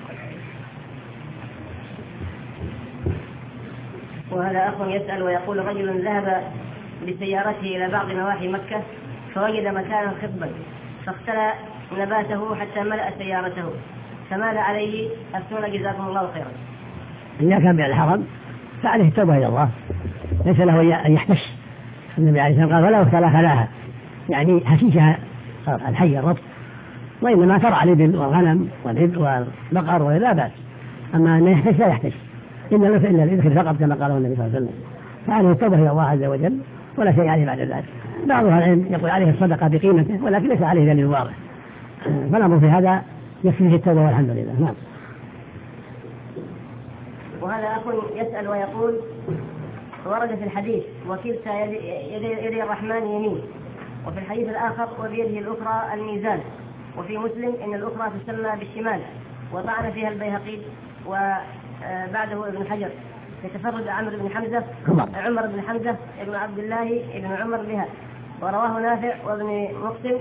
وهذا أخ يسأل ويقول: رجل ذهب بسيارته إلى بعض نواحي مكة فوجد مكانا خصبا فاختلى نباته حتى ملأ سيارته، فماذا عليه؟ أفتونا جزاكم الله خيرا. إذا كان بالحرم فعليه التوبة إلى الله، ليس له أن يحتش. النبي عليه الصلاة والسلام قال: ولو اختلى خلاها، يعني حشيشها الحي الرطب، وإنما ترعى الإبل والغنم والبقر ولا بأس. أما أن يحتش لا يحتش إلا الإذخر فقط كما قاله النبي صلى الله عليه وسلم. فعليه التوبة إلى الله عز وجل ولا شيء عليه بعد ذلك. بعض أهل العلم يقول عليه الصدقة بقيمته، ولكن ليس عليه دليل واضح، فالأمر في هذا يكفيه التوبة والحمد لله. نعم. وهذا أخ يسأل ويقول: ورد في الحديث: وكلتا يدي الرحمن يمين، وفي الحديث الآخر: وبيده الأخرى الميزان، وفي مسلم: إن الأخرى تسمى بالشمال. وطعن فيها البيهقي وبعده ابن حجر يتفرد عمر بن حمزة ابن عبد الله ابن عمر بها، ورواه نافع وابن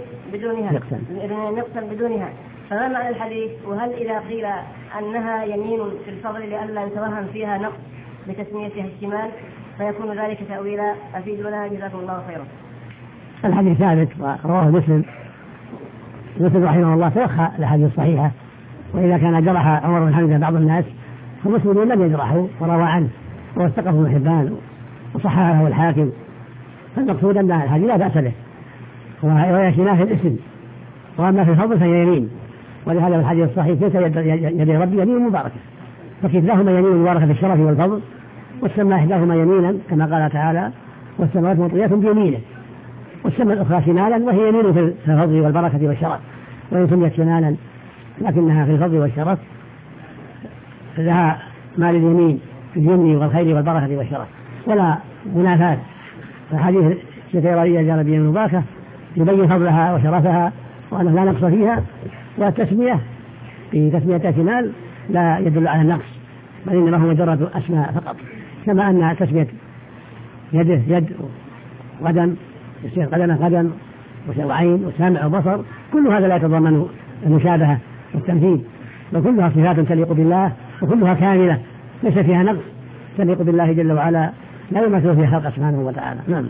مقسم بدونها. فما معنى الحديث؟ وهل إذا قيل أنها يمين في الفضل لئلا يتوهم فيها نقص بتسميتها الشمال فيكون ذلك تأويلا؟ أفيدونا جزاكم الله خيرا. الحديث ثابت ورواه مسلم رحمه الله توخى الأحاديث الصحيحة، وإذا كان جرح عمر بن حمزة بعض الناس فمسلم لم يجرحه وروى عنه واستقف ابن حبان وصححه الحاكم. فالمقصود أن الحديث لا بأس به، وهي شمال في الاسم، وأما في الفضل فهي يمين. ولهذا الحديث الصحيح: كلتا يدي ربي يمين مباركة، فكلتاهما يمين مباركة في الشرف والفضل، والسماء إحداهما يمينا كما قال تعالى: والسماوات مطويات بيمينه، والسماء الأخرى شمالا وهي يمين في الفضل والبركة والشرف. وإن سميت شمالا لكنها في الفضل والشرف لها ما لليمين في اليمن والخير والبركة والشرف ولا منافاة. فحديث شكيرية جاء بيمين مباركة يبين فضلها وشرفها وأنه لا نقص فيها، والتسمية في تسمية شمال لا يدل على النقص، بل إنما هو مجرد أسماء فقط. كما أن تسمية يده يد وقدم يصير قدم وعين وسمع وبصر، كل هذا لا يتضمن المشابهة والتمثيل، بل كلها صفات تليق بالله وكلها كاملة ليس فيها نقص، تليق بالله جل وعلا لا يمثل فيها خلق سبحانه وتعالى. نعم.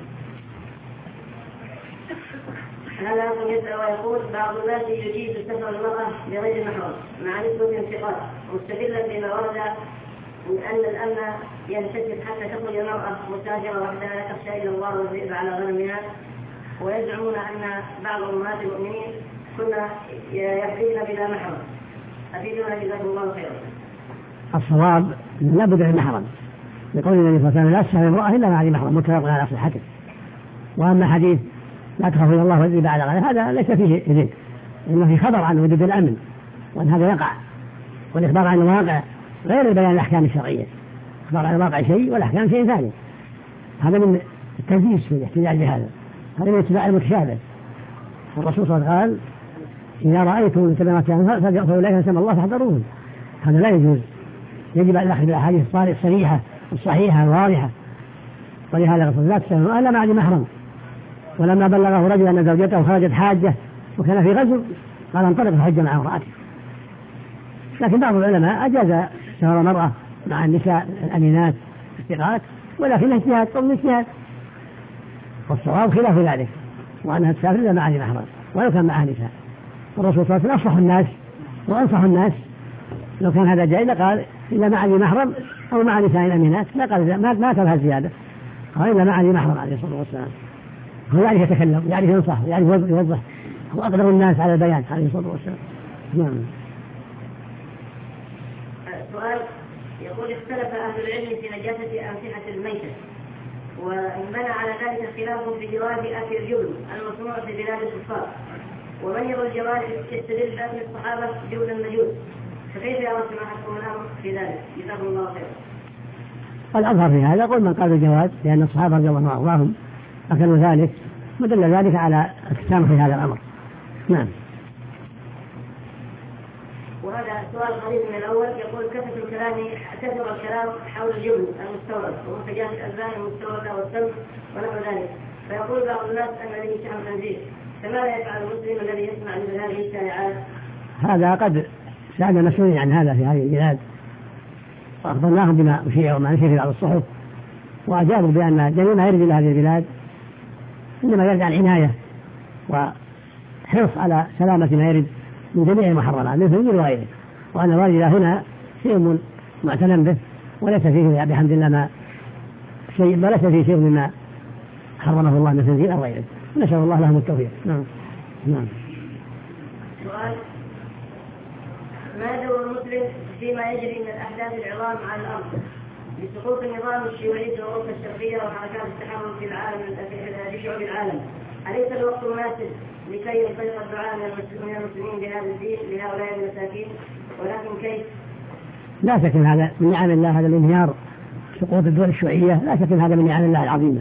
هذا يسأل ويقول: بعض الناس يجيز سفر المرأة بغير محرم مع نسبة انتقال مستدلا بما ورد من أن الأمن ينتشر حتى تخرج المرأة مسافرة وحدها لا تخشى إلا الله والذئب على غنمها، ويزعمون أن بعض أمهات المؤمنين كنا يحرمن بلا محرم، أفيدونا جزاكم الله خيرا. الصواب لا بد من محرم، لقول النبي صلى الله عليه وسلم لا تسأل المرأة إلا مع ذي محرم، متفق على صحته. وأما حديث لا تخافون الله والذي بعد غير هذا ليس فيه إذن، إنه في خبر عن وجود الأمن وأن هذا يقع، والإخبار عن الواقع غير بيان الأحكام الشرعية. إخبار عن الواقع شيء والأحكام شيء ثاني. هذا من التنجيس في الاحتجاج بهذا، هذا من اتباع المتشابه. الرسول صلى الله عليه وسلم قال إذا رأيتم المتبعات فأولئك نسمى الله فاحذروهم. هذا لا يجوز، يجب أن نأخذ بالأحاديث الصريحة الصحيحة الواضحة. ولهذا الرسول لا تسألوا إلا مع ذي محرم. ولما بلغه رجل أن زوجته خرجت حاجة وكان في غزو قال انطلق الحج مع امرأته. لكن بعض العلماء أجاز سفر المرأة مع النساء الأمينات الثقات، ولكن اجتهاد قبل اجتهاد، والصواب خلاف ذلك، وأنها تسافر إلا مع ذي محرم ولو كان معها نساء. والرسول صلى الله عليه وسلم أصلح الناس وأنصح الناس، لو كان هذا جائز قال إلا مع ذي محرم أو مع نساء الأمينات، لا قال ما تبها الزيادة، قال إلا مع ذي محرم عليه الصلاة والسلام. هو يعرف يتكلم، يعرف ينصح، يعرف يوضح، هو أقدر الناس على البيان عليه الصلاة والسلام. نعم. سؤال يقول اختلف أهل العلم في نجاسة أمسحة الميتة، وانبنى على ذلك خلاف في جواز أكل الجبن المصنوع في بلاد الكفار، ومن يرى الجواز يستدل بأكل الصحابة جبن المجوس، فكيف يرى سماحتكم الأمر في ذلك؟ جزاكم الله خيرا. الأظهر في هذا قول من قال الجواز، لأن الصحابة رضي الله عنهم أكلوا ذلك، ودل ذلك على التسامح في هذا الأمر. نعم. وهذا سؤال قريب من الأول، يقول كثر الكلام حول الجبن المستورد ومنتجات الألبان المستوردة والسمك ونحو ذلك، فيقول بعض الناس أن به شحم خنزير، فماذا يفعل المسلم الذي يسمع مثل هذه الشائعات؟ هذا قد سألنا مسؤولين عن هذا في هذه البلاد، وأخبرناهم بما أشيع وما نشر في بعض الصحف، وأجابوا بأن جميع ما يرد إلى هذه البلاد إنما يرد عن عناية وحرص على سلامة ما يرد من جميع المحرمات من فيه وغيره، وأن الوارد هنا شيء معتنى به وليس فيه بحمد الله ما شيء، وليس فيه شيء مما حرمه الله من خنزير أو غيره. نسأل الله لهم التوفيق. نعم. سؤال: ما دور المسلم فيما يجري من الأحداث العظام على الأرض بسقوط النظام الشيوعي في أوروبا الشرقية وحركات التحرر في العالم في شعوب العالم؟ أليس الوقت مناسب لكي ينطلق الدعاء من المسلمين بهذا الدين لهؤلاء المساكين؟ ولكن كيف؟ لا شك هذا من نعم الله، هذا الانهيار، سقوط الدول الشيوعية، لا شك هذا من نعم الله العظيمة،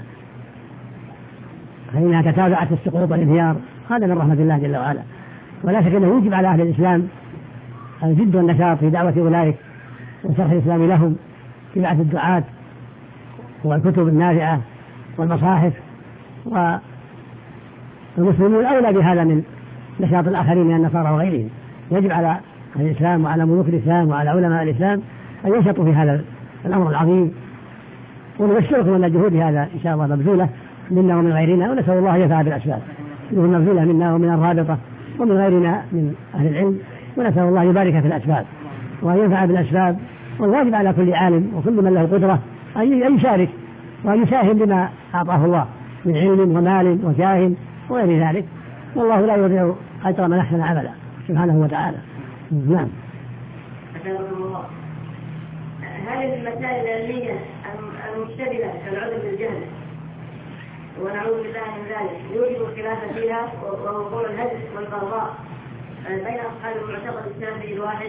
فإنها تتابعت السقوط والانهيار، هذا من رحمة الله جل وعلا. ولا شك أنه يجب على أهل الإسلام الجد والنشاط في دعوة أولئك وشرح الإسلام لهم في بعث الدعاة والكتب النافعة والمصاحف، والمسلمون أولى بهذا من نشاط الآخرين من النصارى وغيرهم. يجب على أهل الإسلام وعلى ملوك الإسلام وعلى علماء الإسلام أن ينشطوا في هذا الأمر العظيم، ونبشركم أن الجهود هذا إن شاء الله مبذولة منا ومن غيرنا، ونسأل الله ينفع بالأسباب، يكون مبذولة منا ومن الرابطة ومن غيرنا من أهل العلم، ونسأل الله يبارك في الأسباب وأن ينفع بالأسباب. والواجب على كل عالم وكل من له قدرة أن يشارك وأن يساهم بما أعطاه الله من علم ومال وجاه وغير ذلك، والله لا يضيع أجر من أحسن عملا سبحانه وتعالى. نعم. الله. هل المسائل العلمية المشتبهة كالعذر بالجهل ونعوذ بالله من ذلك يوجب الخلاف فيها ووقوع الهدف والبغضاء بين أصحاب المعتقد الشافعي الواحد؟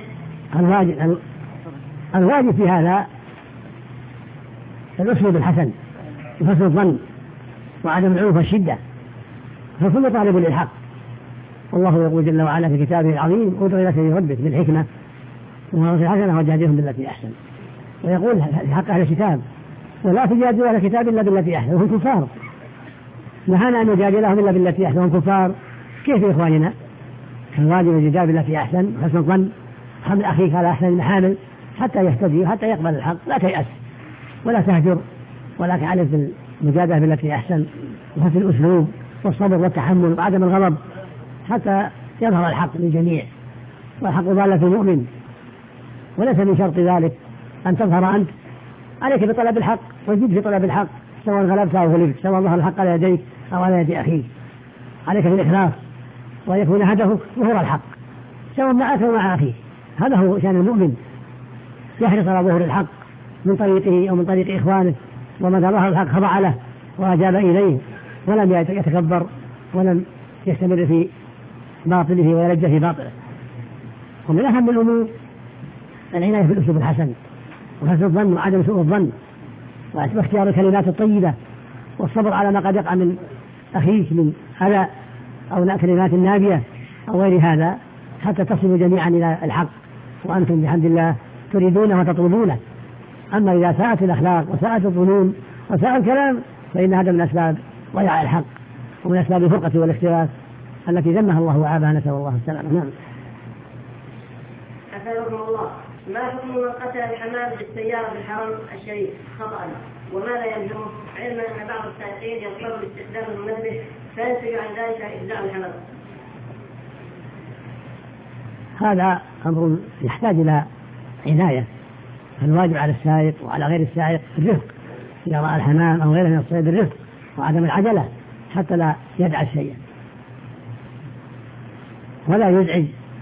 الواجب في هذا الأسلوب الحسن وحسن الظن وعدم العنف والشدة، فكل طالب للحق، والله يقول جل وعلا في كتابه العظيم: ادع إلى سبيل ربك بالحكمة وموعظة الحسنة وجادلهم بالتي أحسن. ويقول في حق أهل الكتاب: ولا تجادلوا أهل الكتاب إلا بالتي أحسن وهم كفار. نهانا أن نجادلهم إلا بالتي أحسن وهم كفار، كيف يا إخواننا؟ الواجب الجدال بالتي أحسن، حسن الظن، حمل أخيك على أحسن المحامل حتى يهتدي وحتى يقبل الحق، لا تيأس ولا تهجر، ولا تعرف المجادلة بالتي أحسن، وحسن الأسلوب والصبر والتحمل وعدم الغضب حتى يظهر الحق للجميع، والحق ضالة المؤمن. وليس من شرط ذلك أن تظهر أنت، عليك بطلب الحق وزد في طلب الحق، سواء غلبت أو غلبت، سواء ظهر الحق على يديك أو على يد أخيك، عليك بالإخلاص وأن يكون هدفك ظهور الحق سواء معك أو مع أخيك، هذا هو شأن المؤمن، يحرص على ظهور الحق من طريقه أو من طريق إخوانه، ومتى ظهر الحق خضع له وأجاب إليه ولم يتكبر ولم يستمر في باطله ويرجع في باطله. ومن أهم الأمور العناية بالأسلوب الحسن وحسن الظن وعدم سوء الظن واختيار الكلمات الطيبة والصبر على ما قد يقع من أخيك من أذى أو كلمات نابية أو غير هذا حتى تصلوا جميعا إلى الحق وأنتم بحمد الله تريدونه وتطلبونه. أما إذا ساءت الأخلاق وساءت الظنون وساء الكلام فإن هذا من أسباب ضياع الحق ومن أسباب الفرقة والاختلاف التي ذمها الله وعابها، نسأل الله السلامة. نعم. أفادكم الله، ما حكم من قتل الحمام بالسيارة في الحرم الشريف خطأ وماذا يلزمه، علما أن بعض السائقين يطلب باستخدام المنبه فينتج عن ذلك إجزاء الحمام؟ هذا أمر يحتاج إلى عناية، فالواجب على السائق وعلى غير السائق الرفق إذا رأى الحمام أو غيره من الصيد، الرفق وعدم العجلة حتى لا يدعى الشيء، ولا يزعج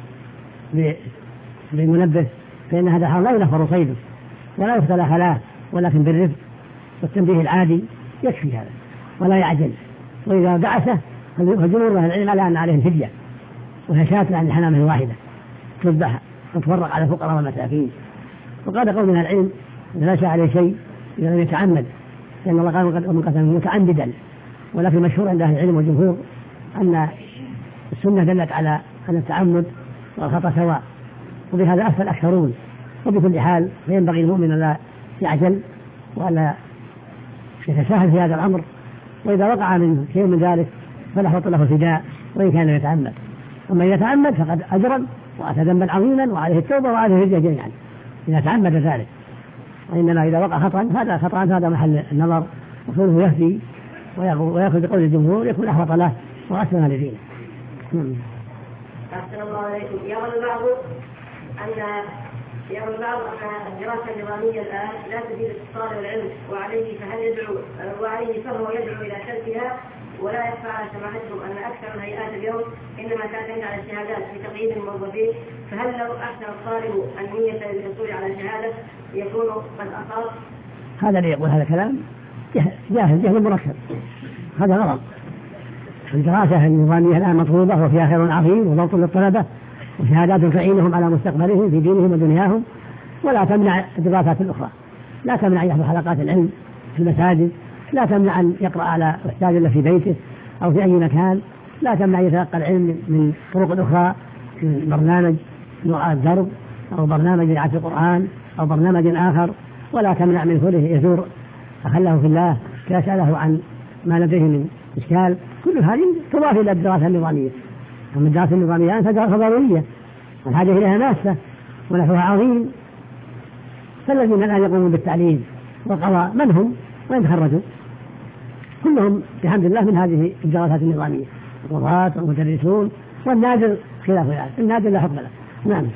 بالمنبه، فإن هذا الحرام لا ينفر صيده ولا يختلى خلاه، ولكن بالرفق والتنبيه العادي يكفي هذا ولا يعجل. وإذا بعثه فجمهور أهل العلم على أن عليه الفدية، وهي شاة عن الحمامة الواحدة تذبح وتفرق على الفقراء والمساكين. وقال قول من العلم إذا لا شاء عليه شيء إذا لم يتعمد، لأن الله قال ومن قتل متعمدا، ولكن مشهور عند أهل العلم والجمهور أن السنة دلت على أن التعمد والخطأ سواء، وبهذا أفتى الأكثرون. وبكل حال فينبغي المؤمن أن لا يعجل وألا يتساهل في هذا الأمر، وإذا وقع من شيء من ذلك فلا يحط له فداء وإن كان يتعمد. أما إذا تعمد فقد أجرم وأتى ذنبا عظيما وعليه التوبة وعليه الفدية جميعا إذا تعمد ذلك. وإنما إذا وقع خطأ هذا خطأ هذا محل النظر، وكونه يهدي ويأخذ بقول الجمهور يكون أحوط له وأسلم لدينه. أحسن الله عليكم. يرى البعض أن الدراسة النظامية الآن لا تفيد الاتصال والعلم، وعليه فهو يدعو إلى تركها، ولا يخفى على سماحتكم أن أكثر الهيئات اليوم إنما تعتمد على الشهادات في تقييد الموظفين، فهل لو أحسن الطالب النية للحصول على الشهادة يكون قد أصاب؟ هذا اللي يقول هذا كلام جهل مركب، هذا غلط. الدراسة النظامية الآن مطلوبة وفيها خير عظيم وضبط للطلبة وشهادات تعينهم على مستقبلهم في دينهم ودنياهم، ولا تمنع الدراسات الأخرى، لا تمنع أن يحضر حلقات العلم في المساجد، لا تمنع أن يقرأ على أستاذ له في بيته أو في أي مكان، لا تمنع أن يتلقى العلم من طرق أخرى، من برنامج نوع الدرب أو برنامج رعاية القرآن أو برنامج آخر، ولا تمنع من كله يزور أخله في الله يسأله عن ما لديه من إشكال. كل هذه تضاف إلى الدراسة النظامية. أما الدراسة النظامية فدراسة ضرورية والحاجة إليها ماسة ونحوها عظيم. فالذين الآن يقومون بالتعليم والقضاء من هم وين تخرجوا؟ كلهم بحمد الله من هذه الدراسات النظامية، القضاة والمدرسون، والنادر خلاف ذلك، النادر لا حكم له. نعم.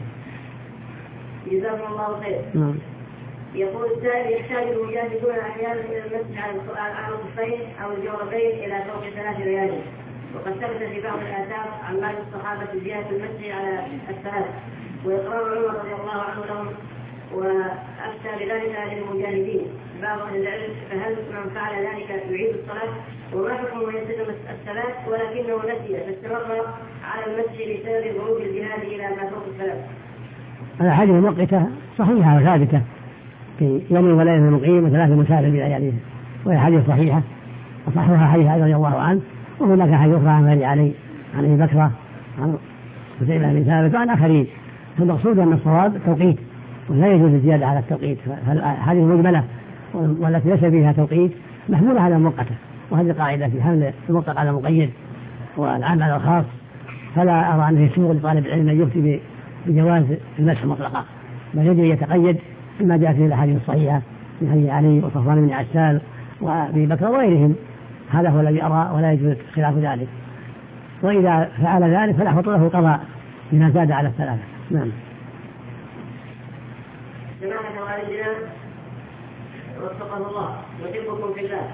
جزاكم الله خير. نعم. يقول السائل يحتاج المجاهدون أحيانا إلى المسح على الخفين أو الجوربين إلى فوق 3 ليال، وقد ثبت في بعض الآثار عن بعض الصحابة زيادة المسح على 3، وإقرار عمر رضي الله عنه لهم، وأفتى بذلك للمجاهدين بعض أهل العلم. فهل من فعل ذلك يعيد الصلاة؟ وما حكم من يلتزم الصلاة ولكنه نسي فاستمر على المسح بسبب خروج الجهاد إلى ما فوق 3؟ الأحاديث المؤقتة صحيحة وثابتة في يوم وليلة مقيم و3 مسافر بلياليه، وهي حديث صحيحة وصححها حديث علي رضي الله عنه، وهناك حديث أخرى عن علي عن أبي بكر عن سعيد بن ثابت وعن آخرين. فالمقصود أن الصواب التوقيت ولا يجوز الزيادة على التوقيت، فهذه مجملة والتي ليس فيها توقيت محمولة على المؤقتة، وهذه قاعدة في حمل المطلق على المقيد والعام على الخاص. فلا أرى أنه يسوغ لطالب العلم أن يفتي بجواز المسح مطلقا، بل يجب أن يتقيد بما جاء في الأحاديث الصحيحة من حديث علي وصفوان بن عسال وأبي بكر وغيرهم. هذا هو الذي أرى ولا يجوز خلاف ذلك، وإذا فعل ذلك فلا يحط له قضاء بما زاد على 3. نعم. سماحة والدنا وفقه الله وحبكم في الله،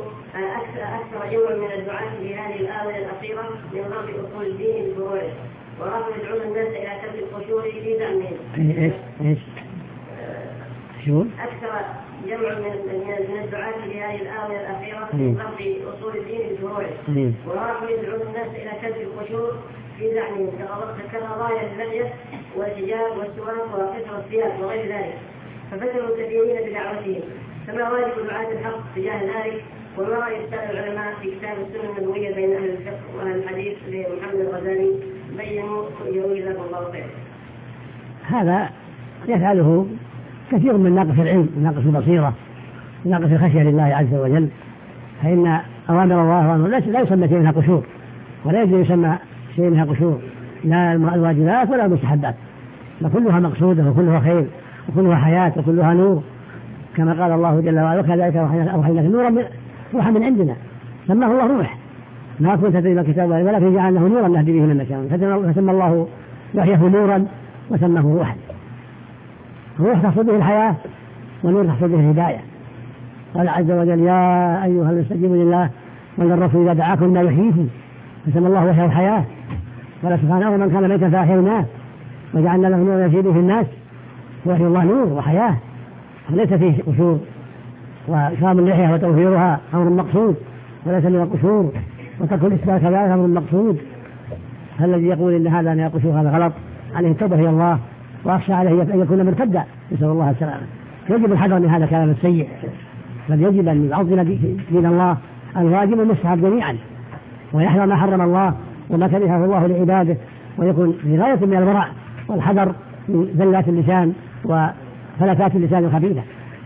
أكثر جمع من الدعاة في هذه الآونة الأخيرة من ضرب أصول الدين بفروعه، وراهم يدعون الناس إلى ترك القشور في زعمهم. إيش؟ شو؟ أكثر جمع من الدعاة في هذه الآونة الأخيرة في ضبط أصول الدين بفروعه. وراهم يدعون الناس إلى ترك القشور في زعمهم كقضايا اللحية والحجاب والسواك وقصر الثياب وغير ذلك، ففتنوا كثيرين بدعوتهم. فما واجب دعاة الحق تجاه ذلك؟ وما رأي العلماء في كتاب السنة النبوية بين أهل الفقه وأهل الحديث لمحمد الغزالي بينوا جزاكم الله خير. هذا يفعله كثير من ناقص العلم، ناقص البصيرة، ناقص الخشية لله عز وجل، فإن أوامر الله لا يسمى شيء منها قشور، ولا يجب يسمى شيء منها قشور، لا الواجبات ولا المستحبات، فكلها مقصودة وكلها خير وكلها حياة وكلها نور، كما قال الله جل وعلا: وكذلك أوحينا نورا روحا من عندنا، سماه الله روح، ما كنت تدري الكتاب ولكن جعلناه نورا نهدي به من نشاء، فسمى الله وحيه نورا وسماه روحا. الروح تحصل به الحياة والنور تحصل به الهداية. قال عز وجل: يا أيها المستجيبون لله وللرسول إذا دعاكم ما يحييكم، فسمى الله وحيه الحياة. قال سبحانه: ومن كان ميتا فأحييناه وجعلنا له نورا يمشي به في الناس. وحي الله نور وحياة، وليس فيه قشور، وإكرام اللحية وتوفيرها أمر مقصود وليس من القشور، وترك الإسبال كذلك أمر مقصود. فالذي يقول إن هذا من القشور هذا غلط، عليه التوبة إلى الله، وأخشى عليه أن يكون مرتدا، نسأل الله السلامة. يجب الحذر من هذا الكلام السيء، بل يجب أن يعظم دين الله الواجب والمستحب جميعا، ويحذر ما حرم الله وما كرهه الله لعباده، ويكون في غاية من الورع والحذر من زلات اللسان وفلتات اللسان الخبيثة.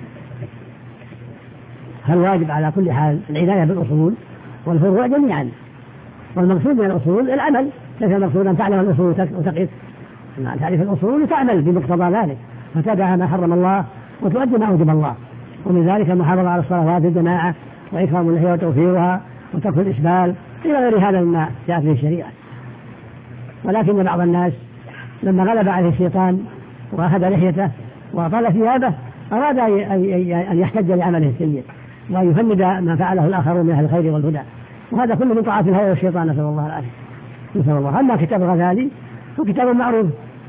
فالواجب على كل حال العناية بالأصول والفروع جميعا، والمقصود من الأصول العمل، ليس المقصود أن تعلم الأصول وتقف، تعرف الأصول وتعمل بمقتضى ذلك، فتدع ما حرم الله وتؤدي ما أوجب الله، ومن ذلك المحافظة على الصلوات الجماعة وإكرام اللحية وتوفيرها وترك الإسبال إلى غير هذا مما جاء في الشريعة. ولكن بعض الناس لما غلب عليه الشيطان وأخذ لحيته وأطال ثيابه أراد أن يحتج لعمله السيء ويفند ما فعله الآخرون من أهل الخير والهدى، وهذا كله من طاعة الهوى والشيطان، نسأل الله العافية. نسأل الله. أما كتاب الغزالي هو كتاب معروف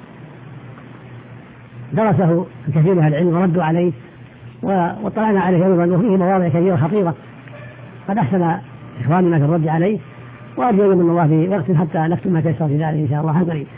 درسه الكثير من العلم وردوا عليه واطلعنا عليه أيضا، وفيه مواضع كثيرة خطيرة قد أحسن إخواننا في الرد عليه، وأرجو من الله في وقت حتى نكتب ما تيسر في ذلك إن شاء الله عن قريب.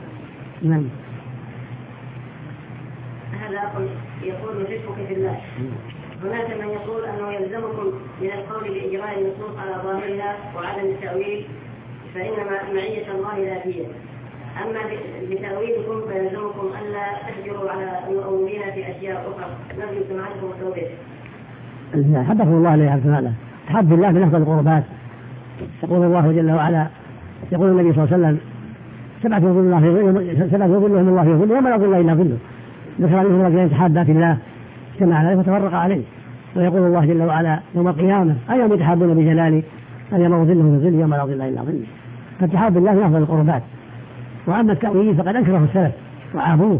هذا يقول يحبك في الله. هناك من يقول أنه يلزمكم من القول بإجراء النصوص على ظاهرها وعدم التأويل، فإن معية الله ذاتية، أما بتأويلكم فيلزمكم ألا تحجروا على المؤولين في أشياء أخرى. نرجو سماعتكم وتوضيح. حدث الله عليه عبد الله تحب الله من أفضل القربات. يقول الله جل وعلا، يقول النبي صلى الله عليه وسلم: سبعة يظلهم الله في ظله يوم لا ظل إلا ظله، ذكر منهم رجلين تحابا في الله اجتمع عليه وتفرقا عليه. ويقول الله جل وعلا يوم القيامة: أيوم يتحابون بجلالي اليوم ظلهم في ظله يوم لا ظل إلا ظله. فالتحاب بالله من أفضل القربات. وأما التأويل فقد أنكره السلف وعابوه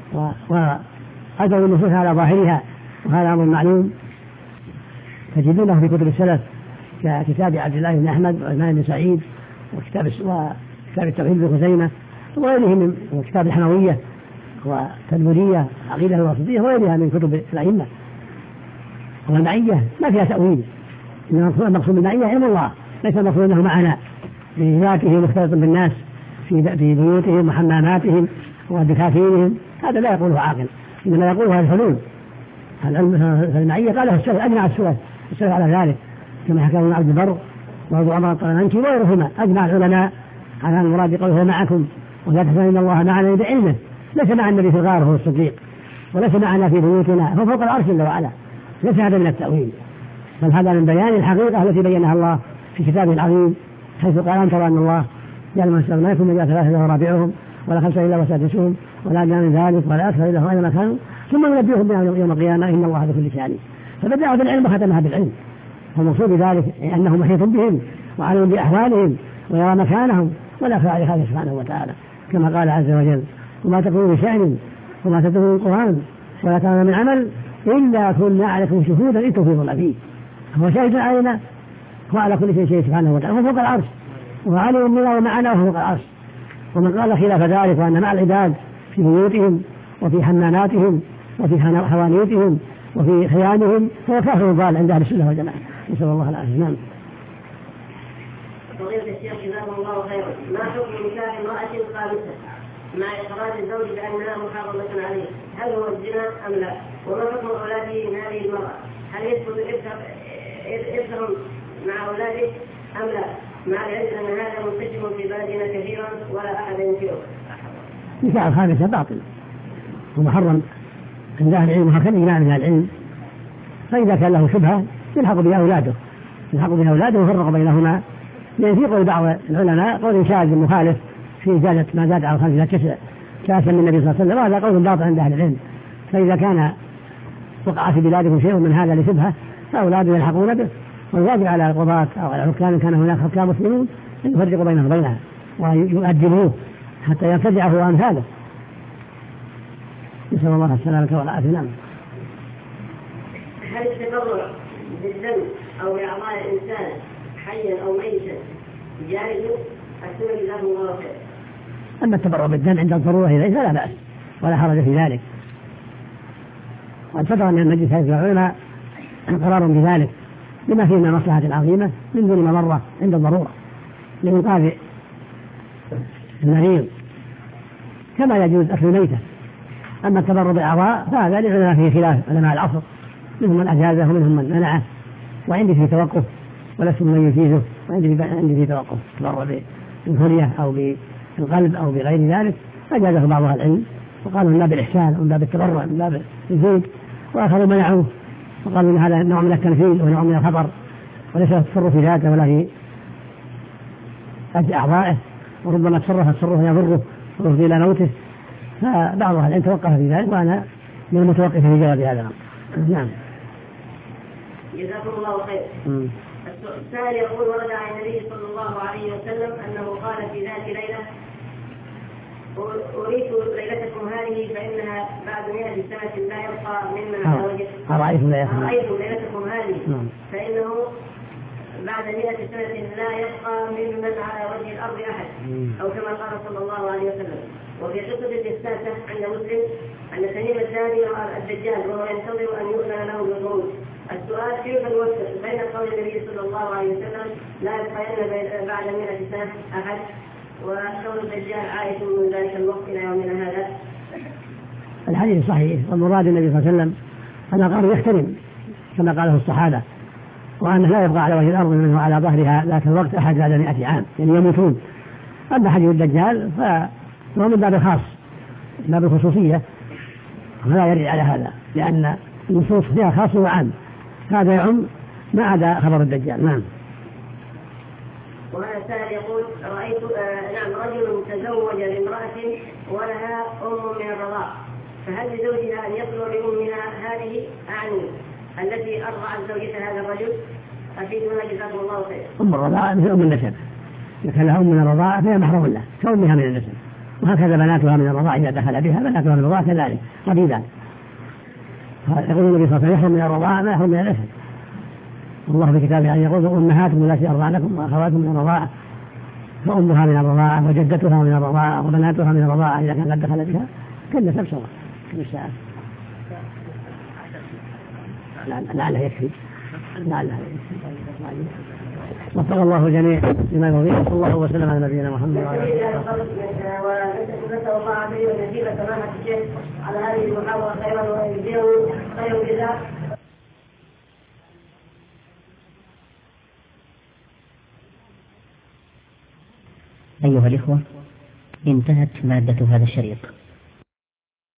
وأدوا النصوص على ظاهرها، وهذا أمر معلوم تجدونه في كتب السلف ككتاب عبد الله بن أحمد وعثمان بن سعيد وكتاب التوحيد بن خزيمة وغيره من وكتاب الحموية والتدمرية عقيدة الواسطية وغيرها من كتب الأئمة. والمعية ما فيها تأويل، إنما المقصود بالمعية علم الله، ليس المقصود أنه معنا بذاته مختلط بالناس في بيوتهم وحماماتهم ودكاكينهم، هذا لا يقوله عاقل، إنما يقوله الحلول. المعية قاله السلف، أجمع السلف على ذلك، كما حكى ابن عبد البر وابو عمر الطلنانكي وغيرهما، أجمع العلماء على المراد قوله معكم، ولا تحسبن إن الله معنا بعلمه، ليس مع النبي في الغار هو الصديق، وليس معنا في بيوتنا، هو فوق العرش جل وعلا، ليس هذا من التأويل، بل هذا من بيان الحقيقة التي بينها الله في كتابه العظيم، حيث قال: أن ترى أن الله يعلم استغناكم من ثلاثة ورابعهم ولا خمسة إلا وسادسهم ولا أدنى من ذلك ولا أكثر إلا هو أينما كانوا ثم ينبئهم بها يوم القيامة إن الله بكل شيء عليم. فبدأ بالعلم وختمها بالعلم، فالمقصود بذلك أنه محيط بهم وعلم بأحوالهم ويرى مكانهم ولا فعل خالق سبحانه وتعالى، كما قال عز وجل: وما تكون بشأن وما تتلو القرآن ولا تعمل من عمل إلا كنا عليكم شهودا إن تفيضون فيه. هو شاهد علينا وعلى كل شيء سبحانه وتعالى، وهو فوق العرش، وعلم منا ومعنا وهو فوق العرش، ومن قال خلاف ذلك وأن مع العباد في بيوتهم وفي حماماتهم وفي حوانيتهم وفي خيامهم هو كافر ضال عند أهل السنة والجماعة، نسأل الله العافية. نعم. فضيلة الشيخ جزاكم الله خيرا، ما حكم نكاح امرأة خامسة مع إقرار الزوج بأنها محرمة عليه؟ هل هو الزنا أم لا؟ وما حكم أولاده من هذه المرأة؟ هل يسقط إرثهم مع أولاده أم لا؟ مع العلم أن هذا منتشر في بلدنا كثيرا ولا أحد ينكره. نكاح الخامسة باطل ومحرم عند أهل العلم، وهكذا إجماع من أهل العلم. فإذا كان له شبهة يلحق بها أولاده وفرق بينهما، لأن في قول بعض العلماء قول شاذ مخالف في إجازة ما زاد على 5 إلى 9 كاسا من النبي صلى الله عليه وسلم، وهذا قول باطل عند أهل العلم. فإذا كان وقع في بلادكم شيء من هذا لشبهة فأولاده يلحقون به، والواجب على القضاة أو على الحكام إن كان هناك حكام مسلمون أن يفرقوا بينهم وبينها ويؤدبوه حتى يرتدعه عن هذا. نسأل الله السلامة والعافية. نعم. هل التبرع بالدم أو بأعضاء الإنسان حيا أو ميتا جائز؟ السنة جزاكم الله خير. أما التبرع بالدم عند الضرورة إليه فلا بأس ولا حرج في ذلك، وقد صدر من المجلس العلماء قرار بذلك لما فيه من المصلحة العظيمة من دون مضرة عند الضرورة لإنقاذ المريض، كما يجوز أكل الميتة. أما التبرع بالأعضاء فهذا لعلماء فيه خلاف علماء العصر، منهم من أجازه ومنهم من منعه، وعندي فيه توقف ولست من يجيزه، وعندي فيه توقف التبرع بالكلية أو بالقلب أو بغير ذلك أجازه بعض أهل العلم وقالوا من باب الإحسان ومن باب التبرع من باب الزوج، وآخرون منعوه وقالوا إن هذا نوع من التنفيذ ونوع من الخطر وليس التصرف في ذاته ولا في أعضائه، وربما تصرف يضره ويفضي إلى موته. فبعض أهل العلم توقف في ذلك وأنا من المتوقف في جواب هذا. نعم. جزاكم الله خير. السائل يقول ورد عن النبي صلى الله عليه وسلم أنه قال في ذات ليلة: أريد ليلتكم هذه فإنها بعد 100 سنة لا يبقى ممن على وجه أرأيتم ليلتكم هذه فإنه بعد 100 سنة لا يبقى ممن على وجه الأرض أحد، أو كما قال صلى الله عليه وسلم. وفي قصة الجساسة عند مسلم أن تميم الداري رأى الدجال وهو ينتظر أن يؤذن له بالخروج. السؤال: كيف نوفق بين قول النبي صلى الله عليه وسلم لا يبقين بعد 100 سنة أحد وكون الدجال عائش من ذلك الوقت إلى يومنا هذا؟ الحديث صحيح، والمراد النبي صلى الله عليه وسلم أن قالوا يحترم كما قاله الصحابة، وأنه لا يبقى على وجه الأرض منه على ظهرها ذاك الوقت أحد بعد 100 عام، يعني يموتون. أما حديث الدجال فهو من باب خاص، من باب الخصوصية، ولا يرد على هذا لأن النصوص فيها خاص وعام، هذا يعم ما عدا خبر الدجال. نعم. وهذا السائل يقول: رأيت رجل تزوج بامرأة ولها أم من الرضاع، فهل لزوجها أن يطلب بأمها هذه التي أرضعت زوجها هذا الرجل؟ أفيدنا جزاكم الله خير. أم الرضاعة مثل أم النسب، إذا كان لها أم من الرضاعة فهي محرم له كأمها من النسب، وهكذا بناتها من الرضاعة إذا دخل بها بناتها من الرضاعة كذلك ربيبان. يقول النبي صلى الله عليه وسلم: يحرم من الرضاعة ما يحرم من النسب. الله في كتابه أن يقول: أمهاتكم التي أرضعنكم وأخواتكم من الرضاعة، فأمها من الرضاعة وجدتها من الرضاعة وبناتها من الرضاعة إذا كان قد دخل بها كالنسب سواء. لعله يكفي. وفق الله الجميع لما يرضيه، صلى الله وسلم على نبينا محمد وعلى اله ونسأل الله عز وجل أن يجزيك سماحة الشيخ على هذه المحاضرة خيرا ويجزيه خير الجزاء. أيها الإخوة، انتهت مادة هذا الشريط.